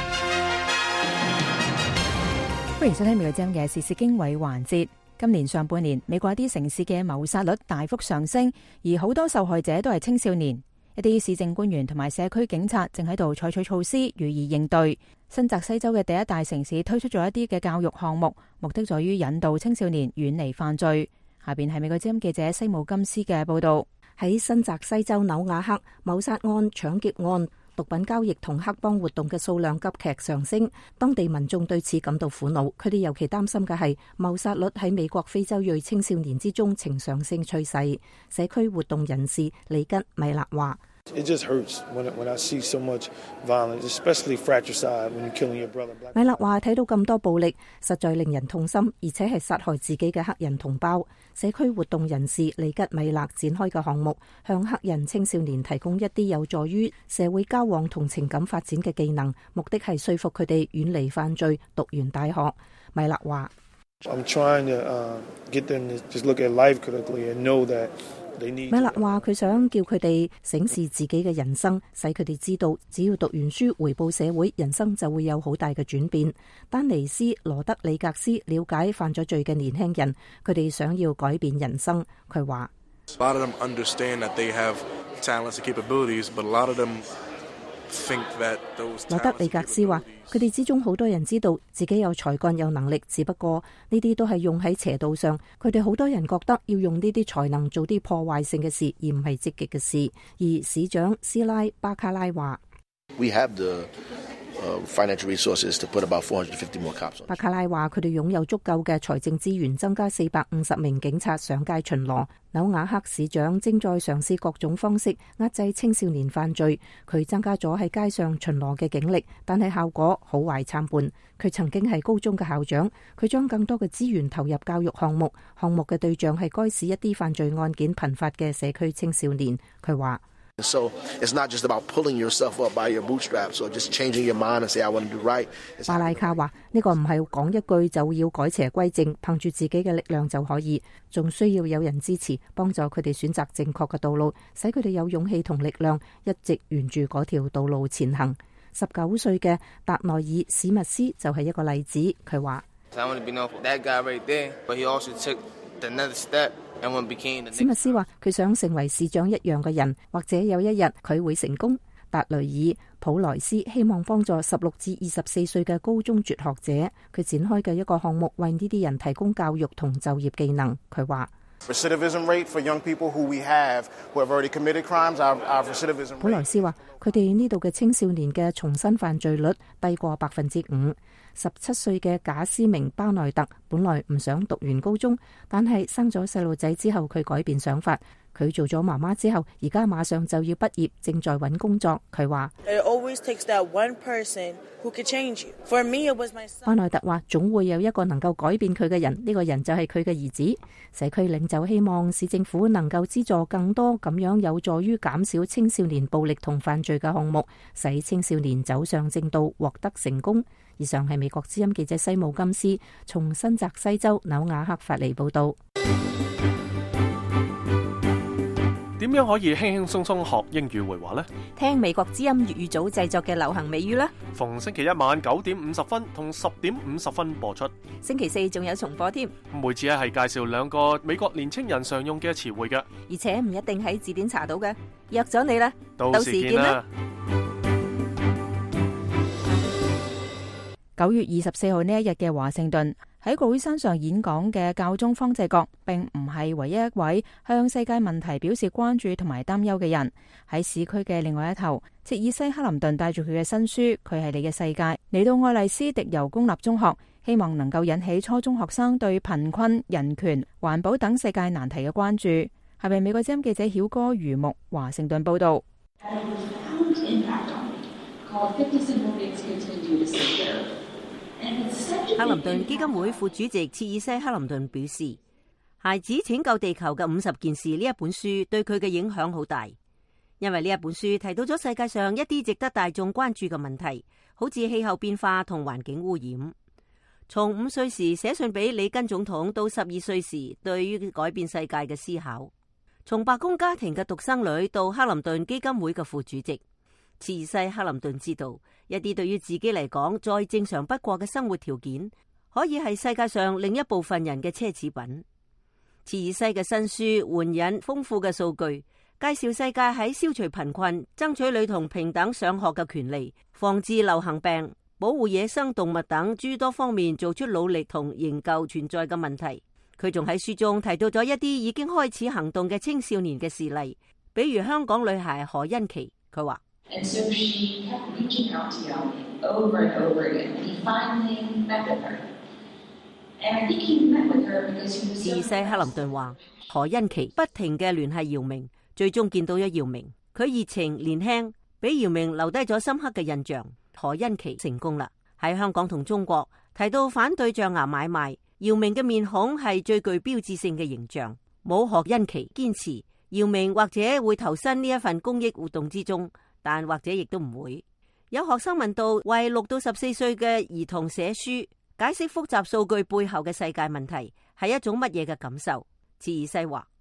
歡迎收聽美國之音嘅時事經緯環節。今年上半年，美國一啲城市嘅謀殺率大幅上升，而好多受害者都係青少年。一啲市政官員同埋社區警察正喺度採取措施予以應對。新澤西州嘅第一大城市推出咗一啲嘅教育項目，目的在於引導青少年遠離犯罪。下邊係美國之音記者西姆金斯嘅報道。 喺新澤西州紐瓦克，謀殺案、搶劫案、毒品交易同黑幫活動嘅數量急劇上升，當地民眾對此感到苦惱。佢哋尤其擔心嘅係謀殺率喺美國非洲裔青少年之中呈上升趨勢。社區活動人士里吉米勒話 ：It just hurts when when I see so much violence, especially fratricide when you're killing your brother. 米勒話睇到咁多暴力，實在令人痛心，而且係殺害自己嘅黑人同胞。社區活動人士里吉米勒展開嘅項目，向黑人青少年提供一啲有助於社會交往同情感發展嘅技能，目的係說服佢哋遠離犯罪，讀完大學。米勒話 ：I'm trying to uh, get them to just look at life critically and know that。 米勒話佢想叫佢哋審視自己嘅人生，使佢哋知道只要讀完書回報社會，人生就會有好大嘅轉變。丹尼斯羅德里格斯了解犯咗罪嘅年輕人，佢哋想要改變人生。佢話羅德里格斯話佢哋之中好多人知道自己有才幹有能力，只不過呢啲都係用喺邪道上。佢哋好多人覺得要用呢啲才能做啲破壞性嘅事，而唔係積極嘅事。而市長斯拉巴卡拉話：We have the financial resources to put about four hundred fifty more cops on。巴卡拉話佢哋擁有足夠嘅財政資源，增加四百五十名警察上街巡邏。紐瓦克市長正在嘗試各種方式壓制青少年犯罪。佢增加咗喺街上巡邏嘅警力，但係效果好壞參半。佢曾經係高中嘅校長，佢將更多嘅資源投入教育項目，項目嘅對象係該市一啲犯罪案件頻發嘅社區青少年。佢話 So it's not just about pulling yourself up by your bootstraps or just changing your mind and say I want to do right. 巴拉卡話呢個唔係講一句就要改邪歸正，憑住自己嘅力量就可以，仲需要有人支持，幫助佢哋選擇正確嘅道路，使佢哋有勇氣同力量一直沿住嗰條道路前行。十九歲嘅達內爾史密斯就係一個例子。佢話史密斯話佢想成為市長一樣嘅人，或者有一日佢會成功。達雷爾普萊斯希望幫助十六至二十四歲嘅高中輟學者，佢展開嘅一個項目為呢啲人提供教育同就業技能。佢話普萊斯話佢哋呢度嘅青少年嘅重新犯罪率低過百分之五。十七歲嘅賈斯明巴內特本來唔想讀完高中，但係生咗細路仔之後，佢改變想法。佢做咗媽媽之後，而家馬上就要畢業，正在揾工作。佢話巴內特話總會有一個能夠改變佢嘅人，呢、這個人就係佢嘅兒子。社區領袖希望市政府能夠資助更多咁樣有助於減少青少年暴力同犯罪嘅項目，使青少年走上正道，獲得成功。以上係美國之音記者西姆金斯從新澤西州紐瓦克發嚟報道。 點樣可以輕輕鬆鬆學英語會話呢？ 聽美國之音粵語組製作嘅流行美語啦。 逢星期一晚九點五十分同十點五十分播出。 星期四仲有重播添。 每次係介紹兩個美國年青人常用嘅詞彙嘅， 而且唔一定喺字典查到嘅。約咗你啦， 到時見啦。 九月二十四號呢一日嘅華盛頓，喺國會山上演講嘅教宗方濟各並唔係唯一一位向世界問題表示關注同埋擔憂嘅人。喺市區嘅另外一頭，切爾西克林頓帶住佢嘅新書《佢係你嘅世界》嚟到愛麗絲迪尤公立中學， 希望能夠引起初中學生對貧困、人權、環保等世界難題嘅關注。係咪美國之音記者曉歌余木華盛頓報道？ 克林頓基金會副主席切爾西克林頓表示，《孩子拯救地球嘅五十件事》呢一本書對佢嘅影響好大，因為呢一本書提到咗世界上一啲值得大眾關注嘅問題，好似氣候變化同環境污染。從五歲時寫信俾里根總統到十二歲時對於改變世界嘅思考，從白宮家庭嘅獨生女到克林頓基金會嘅副主席，切爾西克林頓知道一啲對於自己嚟講再正常不過嘅生活條件，可以係世界上另一部分人嘅奢侈品。切爾西嘅新書援引豐富嘅數據，介紹世界喺消除貧困、爭取女童平等上學嘅權利、防治流行病、保護野生動物等諸多方面做出努力同研究存在嘅問題。佢仲喺書中提到咗一啲已經開始行動嘅青少年嘅事例，比如香港女孩何欣琪。佢話 And so she kept reaching out to Yao over and over again. And he finally met with her. And I think he met with her because he was so... 切爾西克林頓話，何欣琪不停嘅聯繫姚明，最終見到咗姚明。佢熱情年輕，俾姚明留低咗深刻嘅印象。何欣琪成功啦！喺香港同中國提到反對象牙買賣，姚明嘅面孔係最具標誌性嘅形象。冇何欣琪堅持，姚明或者會投身呢一份公益活動之中。但或者亦都唔會。有學生問到，為六到十四歲嘅兒童寫書，解釋複雜數據背後嘅世界問題，係一種乜嘢嘅感受？切爾西話：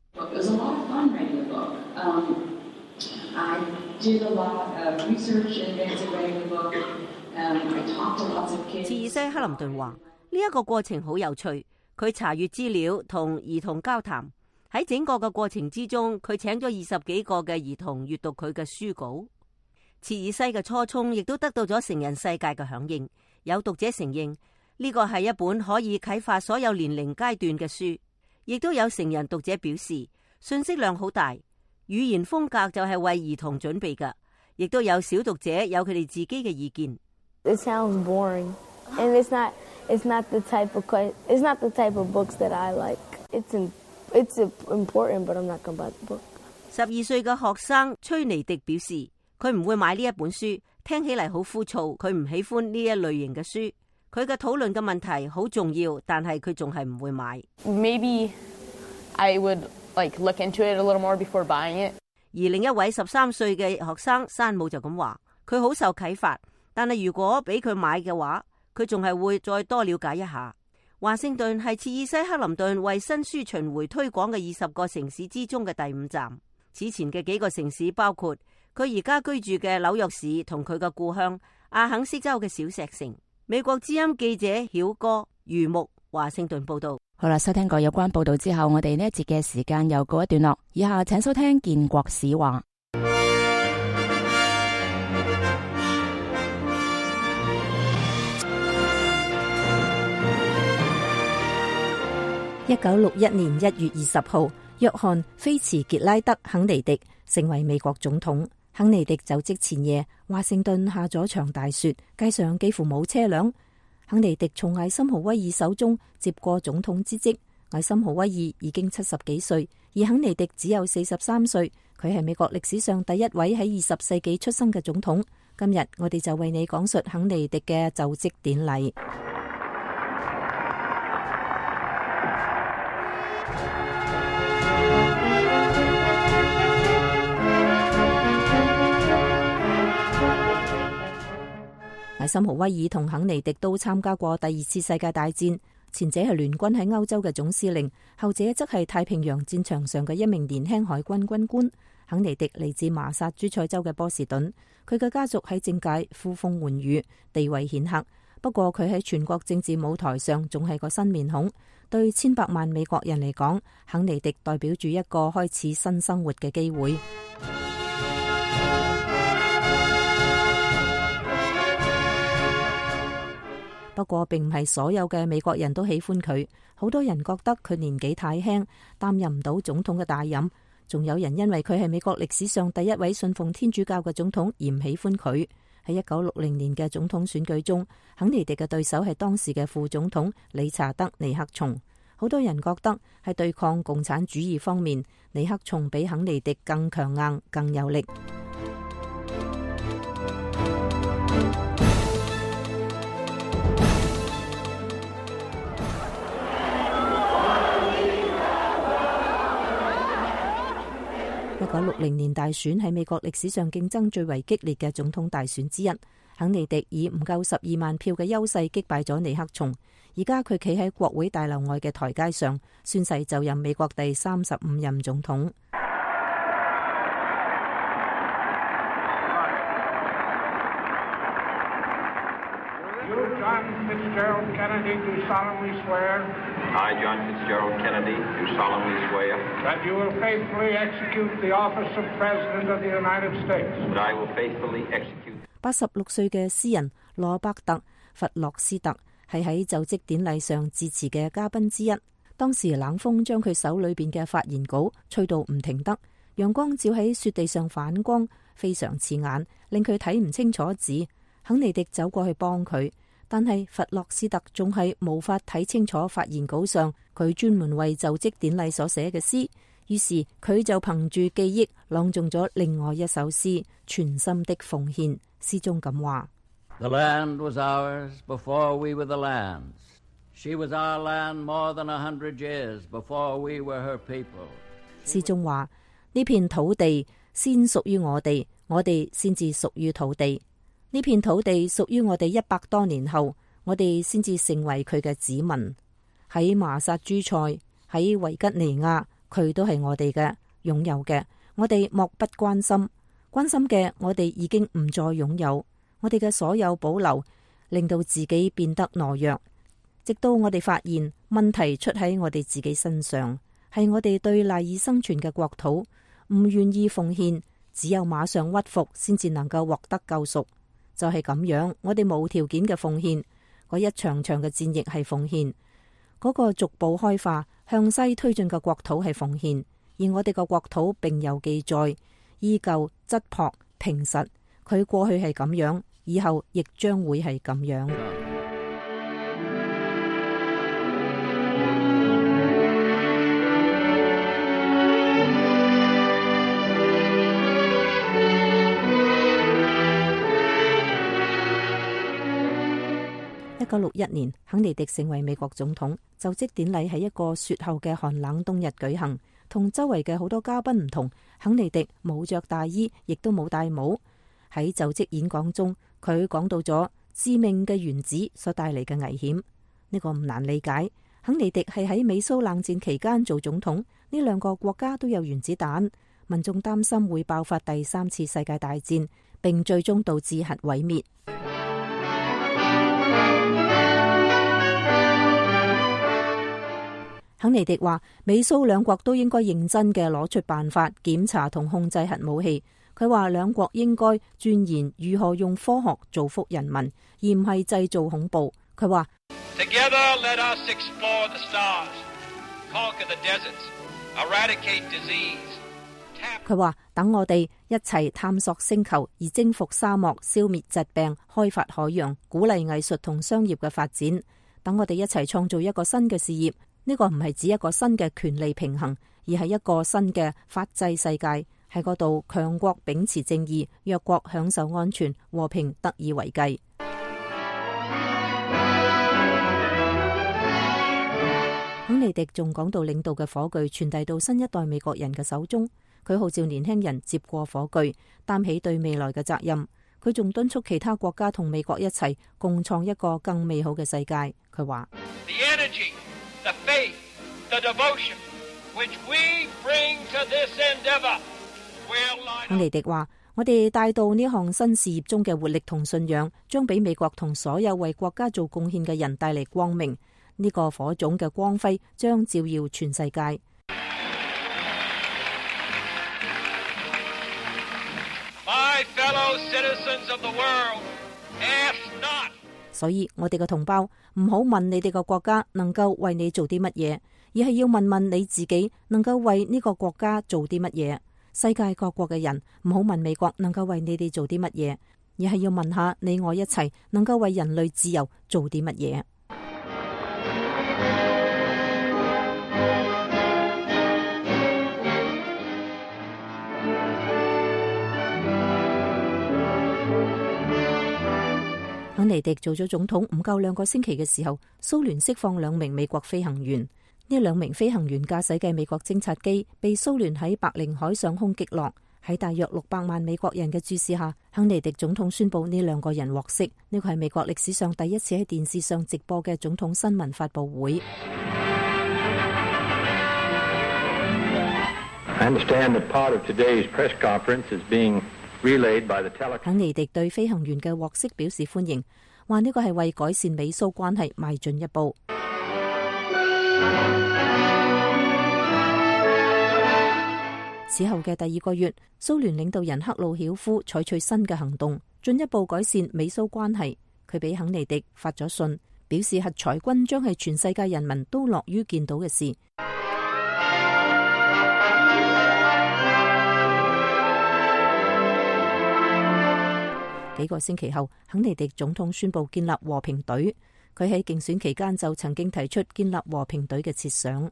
切爾西克林頓話：呢一個過程好有趣，佢查閱資料同兒童交談，喺整個嘅過程之中，佢請咗二十幾個嘅兒童閱讀佢嘅書稿。切爾西嘅初衷亦都得到咗成人世界嘅響應，有讀者承認呢個係一本可以啟發所有年齡階段嘅書，亦都有成人讀者表示信息量好大，語言風格就係為兒童準備㗎，亦都有小讀者有佢哋自己嘅意見。 It sounds boring, and it's not. It's not the type of it's not the type of books that I like. It's it's important, but I'm not gonna buy the book. 十二歲嘅學生崔尼迪表示。佢唔會買呢一本書，聽起嚟好枯燥。佢唔喜歡呢一類型嘅書。佢嘅討論嘅問題好重要，但係佢仲係唔會買。 Maybe I would like look into it a little more before buying it. 而另一位十三歲嘅學生山姆就咁話，佢好受啟發，但係如果俾佢買嘅話，佢仲係會再多了解一下。華盛頓係切爾西克林頓為新書巡迴推廣嘅二十個城市之中嘅第五站。此前嘅幾個城市包括佢而家居住嘅紐約市同佢嘅故鄉阿肯色州嘅小石城。美國之音記者曉歌余木華盛頓報道。 好啦，收聽過有關報道之後，我哋呢一節嘅時間又告一段落。以下請收聽建國史話。 一九六一年一月二十號，約翰菲茨傑拉德肯尼迪成為美國總統。肯尼迪就職前夜，華盛頓下咗場大雪，街上幾乎冇車輛。肯尼迪從艾森豪威爾手中接過總統之職。艾森豪威爾已經七十幾歲，而肯尼迪只有四十三歲。佢係美國歷史上第一位喺二十世紀出生嘅總統。今日我哋就為你講述肯尼迪嘅就職典禮。艾森豪威爾同肯尼迪都參加過第二次世界大戰，前者係聯軍喺歐洲嘅總司令，後者則係太平洋戰場上嘅一名年輕海軍軍官。肯尼迪嚟自麻薩諸塞州嘅波士頓，佢嘅家族喺政界呼風喚雨，地位顯赫。不過佢喺全國政治舞台上仲係個新面孔，對千百萬美國人嚟講，肯尼迪代表住一個開始新生活嘅機會。不過並唔係所有嘅美國人都喜歡佢，好多人覺得佢年紀太輕，擔任唔到總統嘅大任，仲有人因為佢係美國歷史上第一位信奉天主教嘅總統而唔喜歡佢。 喺一九六零年嘅總統選舉中，肯尼迪嘅對手係當時嘅副總統理查德尼克松。好多人覺得喺對抗共產主義方面，尼克松比肯尼迪更強硬、更有力。一九六零年大選係美國歷史上競爭最為激烈嘅總統大選之一。肯尼迪以唔夠十二萬票嘅優勢擊敗咗尼克松。而家佢企喺國會大樓外嘅台階上，宣誓就任美國第三十五任總統。 I, John Fitzgerald Kennedy, do solemnly swear that you will faithfully execute the office of President of the United States. That I will faithfully execute. 八十六歲嘅詩人羅伯特·弗洛斯特係喺就職典禮上致辭嘅嘉賓之一。當時冷風將佢手裏邊嘅發言稿吹到唔停得，陽光照喺雪地上反光，非常刺眼，令佢睇唔清楚字。肯尼迪走過去幫佢。但係弗洛斯特仲係無法睇清楚發言稿上佢專門為就職典禮所寫嘅詩，於是佢就憑住記憶朗誦咗另外一首詩《全心的奉獻》。詩中咁話 ：The land was ours before we were the lands. She was our land more than a hundred years before we were her people. 詩中話呢片土地先屬於我哋，我哋先至屬於土地。呢片土地屬於我哋一百多年後，我哋先至成為佢嘅子民。喺麻薩諸塞，喺維吉尼亞，佢都係我哋嘅擁有嘅。我哋漠不關心，關心嘅我哋已經唔再擁有。我哋嘅所有保留，令到自己變得懦弱，直到我哋發現問題出喺我哋自己身上，係我哋對賴以生存嘅國土唔願意奉獻，只有馬上屈服先至能夠獲得救贖。就係咁樣，我哋無條件嘅奉獻，嗰一場場嘅戰役係奉獻，嗰個逐步開化向西推進嘅國土係奉獻，而我哋個國土並有記載，依舊質樸平實，佢過去係咁樣，以後亦將會係咁樣。一九六一年，肯尼迪成為美國總統，就職典禮喺一個雪後嘅寒冷冬日舉行。同周圍嘅好多嘉賓唔同，肯尼迪冇着大衣，亦都冇戴帽。喺就職演講中，佢講到咗致命嘅原子所帶嚟嘅危險。呢個唔難理解。肯尼迪係喺美蘇冷戰期間做總統，呢兩個國家都有原子彈，民眾擔心會爆發第三次世界大戰，並最終導致核毀滅。肯尼迪話：美蘇兩國都應該認真嘅攞出辦法檢查同控制核武器。佢話兩國應該鑽研如何用科學造福人民，而唔係製造恐怖。佢話 ：Together let us explore the stars, conquer the deserts, eradicate disease. 佢話：等我哋一齊探索星球，而征服沙漠，消滅疾病，開發海洋，鼓勵藝術同商業嘅發展。等我哋一齊創造一個新嘅事業。呢個唔係指一個新嘅權利平衡，而係一個新嘅法制世界。喺嗰度，強國秉持正義，弱國享受安全，和平得以為繼。肯尼迪仲講到領導嘅火炬傳遞到新一代美國人嘅手中，佢號召年輕人接過火炬，擔起對未來嘅責任。佢仲敦促其他國家同美國一齊共創一個更美好嘅世界。佢話 ：The faith, the devotion, which we bring to this endeavor, will line up. 肯尼迪話：我哋帶到呢項新事業中嘅活力同信仰，將俾美國同所有為國家做貢獻嘅人帶嚟光明。呢、這個火種嘅光輝將照耀全世界。 My fellow citizens of the world, ask not. 所以我哋嘅同胞唔好問你哋個國家能夠為你做啲乜嘢，而係要問問你自己能夠為呢個國家做啲乜嘢。世界各國嘅人唔好問美國能夠為你哋做啲乜嘢， 而係要問下你我一齊能夠為人類自由做啲乜嘢。肯尼迪做咗總統唔夠兩個星期嘅時候，蘇聯釋放兩名美國飛行員。呢兩名飛行員駕駛嘅美國偵察機被蘇聯喺白令海上空擊落。喺大約六百萬美國人嘅注視下，肯尼迪總統宣布呢兩個人獲釋。呢個係美國歷史上第一次喺電視上直播嘅總統新聞發布會。 I understand that part of today's press conference is being relayed by the tele- 肯尼迪對飛行員嘅獲釋表示歡迎，話呢個係為改善美蘇關係邁進一步。此後嘅第二個月，蘇聯領導人赫魯曉夫採取新嘅行動，進一步改善美蘇關係。佢俾肯尼迪發咗信，表示核裁軍將係全世界人民都樂於見到嘅事。幾個星期後，肯尼迪總統宣布建立和平隊。佢喺競選期間就曾經提出建立和平隊嘅設想。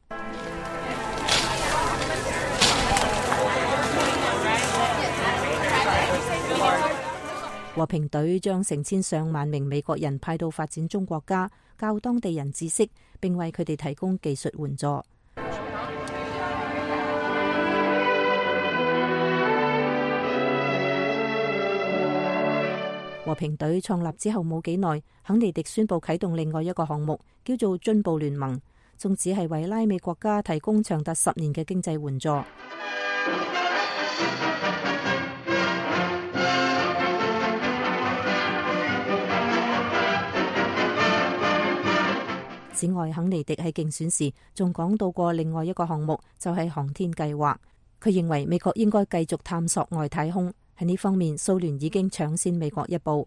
和平隊將成千上萬名美國人派到發展中國家，教當地人知識，並為佢哋提供技術援助。和平隊創立之後冇幾耐，肯尼迪宣布啟動另外一個項目，叫做進步聯盟，宗旨係為拉美國家提供長達十年嘅經濟援助。此外，肯尼迪喺競選時仲講到過另外一個項目，就係航天計劃。佢認為美國應該繼續探索外太空。喺呢方面，蘇聯已經搶先美國一步。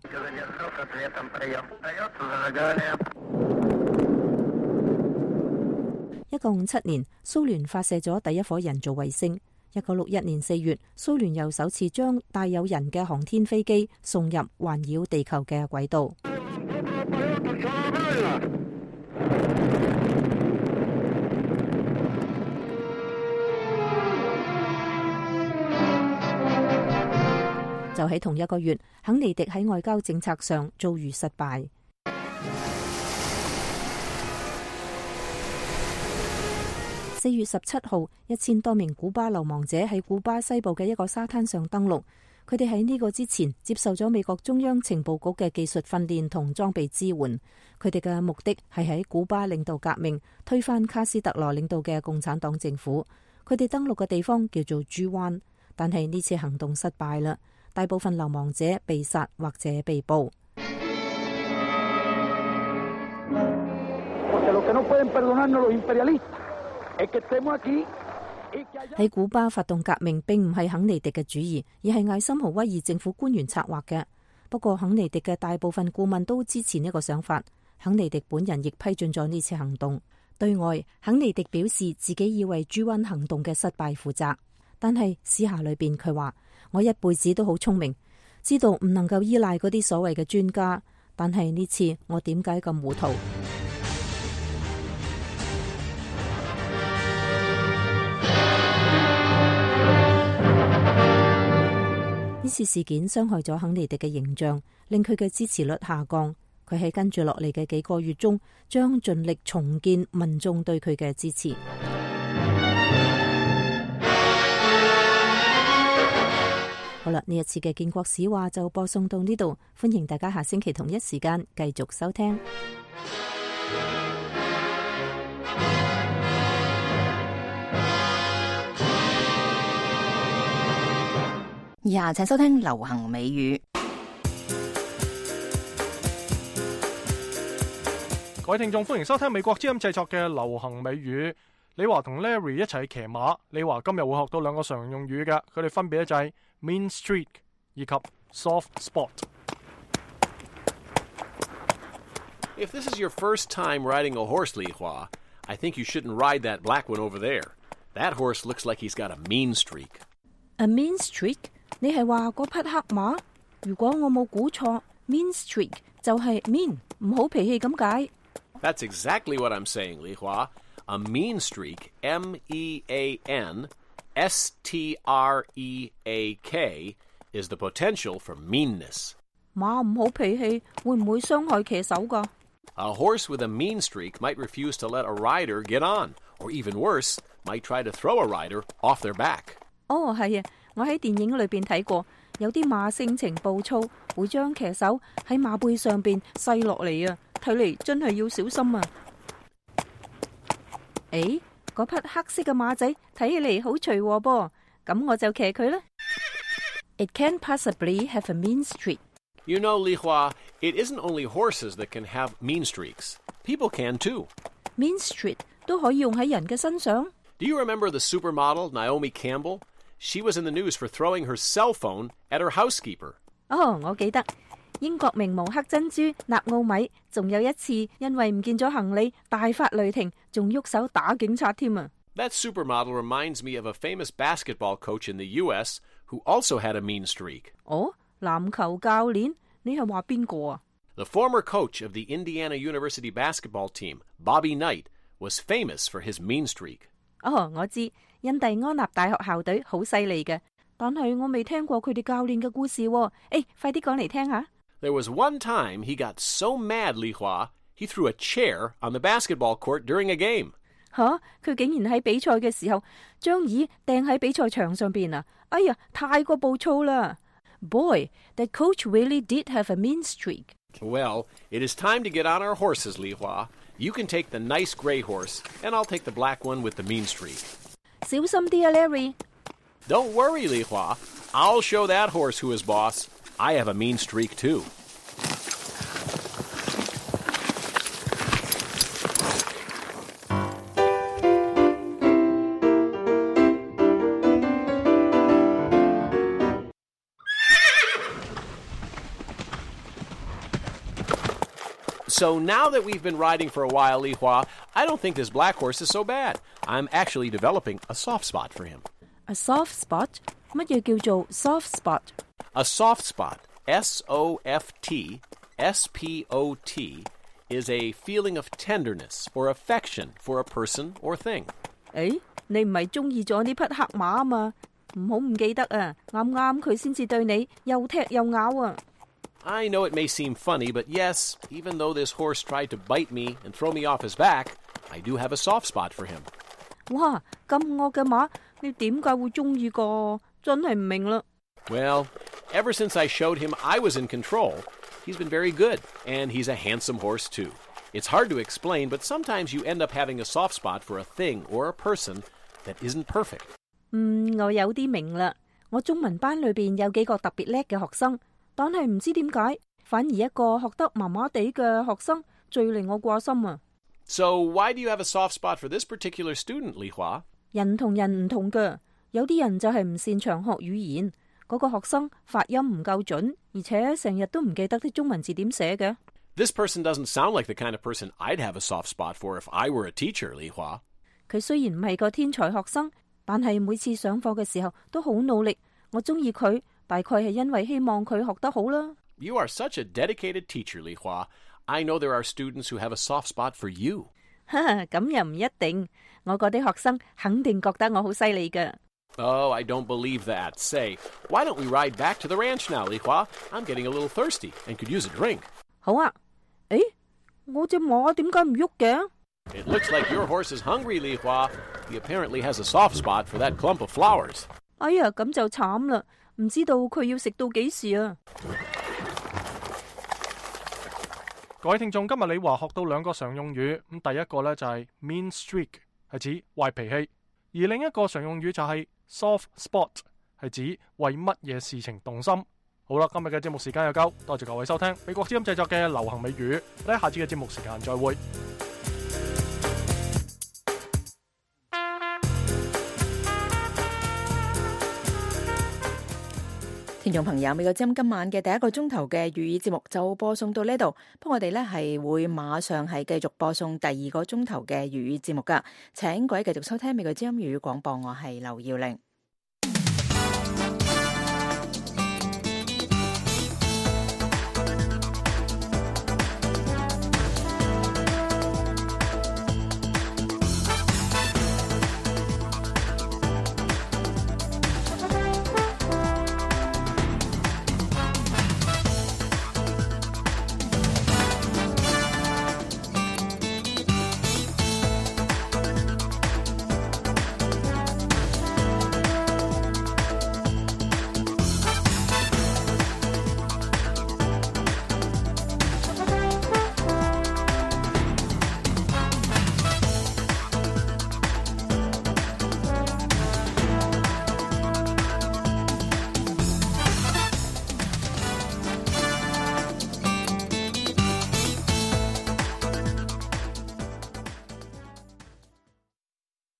一九五七年，蘇聯發射咗第一顆人造衛星。一九六一年四月，蘇聯又首次將帶有人嘅航天飛機送入環繞地球嘅軌道。就喺同一個月，肯尼迪喺外交政策上遭遇失敗。四月十七號，一千多名古巴流亡者喺古巴西部嘅一個沙灘上登陸。佢哋喺呢個之前接受咗美國中央情報局嘅技術訓練同裝備支援。佢哋嘅目的係喺古巴領導革命，推翻卡斯特羅領導嘅共產黨政府。佢哋登陸嘅地方叫做豬灣，但係呢次行動失敗啦。大部分流亡者被殺或者被捕。喺古巴發動革命並唔係肯尼迪嘅主意，而係艾森豪威爾政府官員策劃嘅。不過肯尼迪嘅大部分顧問都支持呢個想法，肯尼迪本人亦批准咗呢次行動。對外，肯尼迪表示自己要為豬灣行動嘅失敗負責，但係私下裏邊佢話：我一輩子都好聰明，知道唔能夠依賴嗰啲所謂嘅專家，但係呢次我點解咁糊塗？呢次事件傷害咗肯尼迪嘅形象，令佢嘅支持率下降。佢喺跟住落嚟嘅幾個月中，將盡力重建民眾對佢嘅支持。好啦，呢一次嘅建國史話就播送到呢度，歡迎大家下星期同一時間繼續收聽。 以下請收聽流行美語。 各位聽眾，歡迎收聽美國之音製作嘅流行美語。李華同 Larry 一齊騎馬。李華今日會學到兩個常用語嘅，佢哋分別就係 mean streak 以及 soft spot。 If this is your first time riding a horse, Li Hua, I think you shouldn't ride that black one over there. That horse looks like he's got a mean streak. A mean streak? 你係話嗰匹黑馬？ 如果我冇估錯 ，mean streak 就係 mean 唔好脾氣咁解。 That's exactly what I'm saying, Li Hua. A mean streak, M E A N S T R E A K, is the potential for meanness. 馬唔好脾氣會唔會傷害騎手㗎？ A horse with a mean streak might refuse to let a rider get on, or even worse, might try to throw a rider off their back. 哦，係啊，我喺電影裏邊睇過，有啲馬性情暴躁，會將騎手喺馬背上邊篩落嚟啊！睇嚟真係要小心啊！誒，嗰匹黑色嘅馬仔睇起嚟好隨和噃，咁我就騎佢啦。It can possibly have a mean streak. You know, Li Hua, it isn't only horses that can have mean streaks. People can too. Mean streak 都可以用喺人嘅身上。 Do you remember the supermodel Naomi Campbell? She was in the news for throwing her cell phone at her housekeeper. 哦，我記得英國名模黑珍珠納奧米，仲有一次因為唔見咗行李，大發雷霆，仲喐手打警察添啊！ That supermodel reminds me of a famous basketball coach in the U S who also had a mean streak. 哦，籃球教練，你係話邊個啊？ The former coach of the Indiana University basketball team, Bobby Knight, was famous for his mean streak. 哦，我知印第安納大學校隊好犀利嘅，但係我未聽過佢哋教練嘅故事喎。誒，快啲講嚟聽下。 There was one time he got so mad, Li Hua, he threw a chair on the basketball court during a game. 吓，佢竟然喺比賽嘅時候將椅掟喺比賽場上邊啊！哎呀，太過暴躁啦 ！Boy, that coach really did have a mean streak. Well, it is time to get on our horses, Li Hua. You can take the nice gray horse, and I'll take the black one with the mean streak. 小心啲啊 ，Larry. Don't worry, Li Hua. I'll show that horse who is boss. I have a mean streak, too. So now that we've been riding for a while, Li Hua, I don't think this black horse is so bad. I'm actually developing a soft spot for him. A soft spot? 乜嘢叫做 soft spot? A soft spot, S O F T, S P O T, is a feeling of tenderness or affection for a person or thing. 誒，你唔係中意咗呢匹黑馬啊嘛？唔好唔記得啊，啱啱佢先至對你又踢又咬啊！ I know it may seem funny, but yes, even though this horse tried to bite me and throw me off his back, I do have a soft spot for him. 哇，咁惡嘅馬，你點解會中意個？真係唔明啦。 Well, ever since I showed him I was in control, he's been very good, and he's a handsome horse too. It's hard to explain, but sometimes you end up having a soft spot for a thing or a person that isn't perfect. 嗯，我有啲明啦。我中文班裏邊有幾個特別叻嘅學生，但係唔知點解，反而一個學得麻麻地嘅學生最令我掛心啊。 So why do you have a soft spot for this particular student, Li Hua? 人同人唔同㗎，有啲人就係唔擅長學語言，嗰個學生發音唔夠準，而且成日都唔記得啲中文字點寫嘅。 This person doesn't sound like the kind of person I'd have a soft spot for if I were a teacher, Li Hua. 佢雖然唔係個天才學生，但係每次上課嘅時候都好努力。我中意佢，大概係因為希望佢學得好啦。 You are such a dedicated teacher, Li Hua. I know there are students who have a soft spot for you. 哈，咁又唔一定。我嗰啲學生肯定覺得我好犀利㗎。 Oh, I don't believe that. Say, why don't we ride back to the ranch now, Li Hua? I'm getting a little thirsty and could use a drink. 好啊。誒，我隻馬點解唔喐嘅？ It looks like your horse is hungry, Li Hua. He apparently has a soft spot for that clump of flowers. 哎呀，咁就慘啦，唔知道佢要食到幾時啊！ 各位聽眾，今日李華學到兩個常用語，咁第一個呢就係 mean streak，係指壞脾氣；而另一個常用語就係 soft spot，係指為乜嘢事情動心。好啦，今日嘅節目時間又夠，多謝各位收聽美國之音製作嘅流行美語，我哋下次嘅節目時間再會。 聽眾朋友，美國之音今晚嘅第一個鐘頭嘅粵語節目就播送到呢度，不過我哋呢係會馬上係繼續播送第二個鐘頭嘅粵語節目噶，請各位繼續收聽美國之音粵語廣播，我係劉耀玲。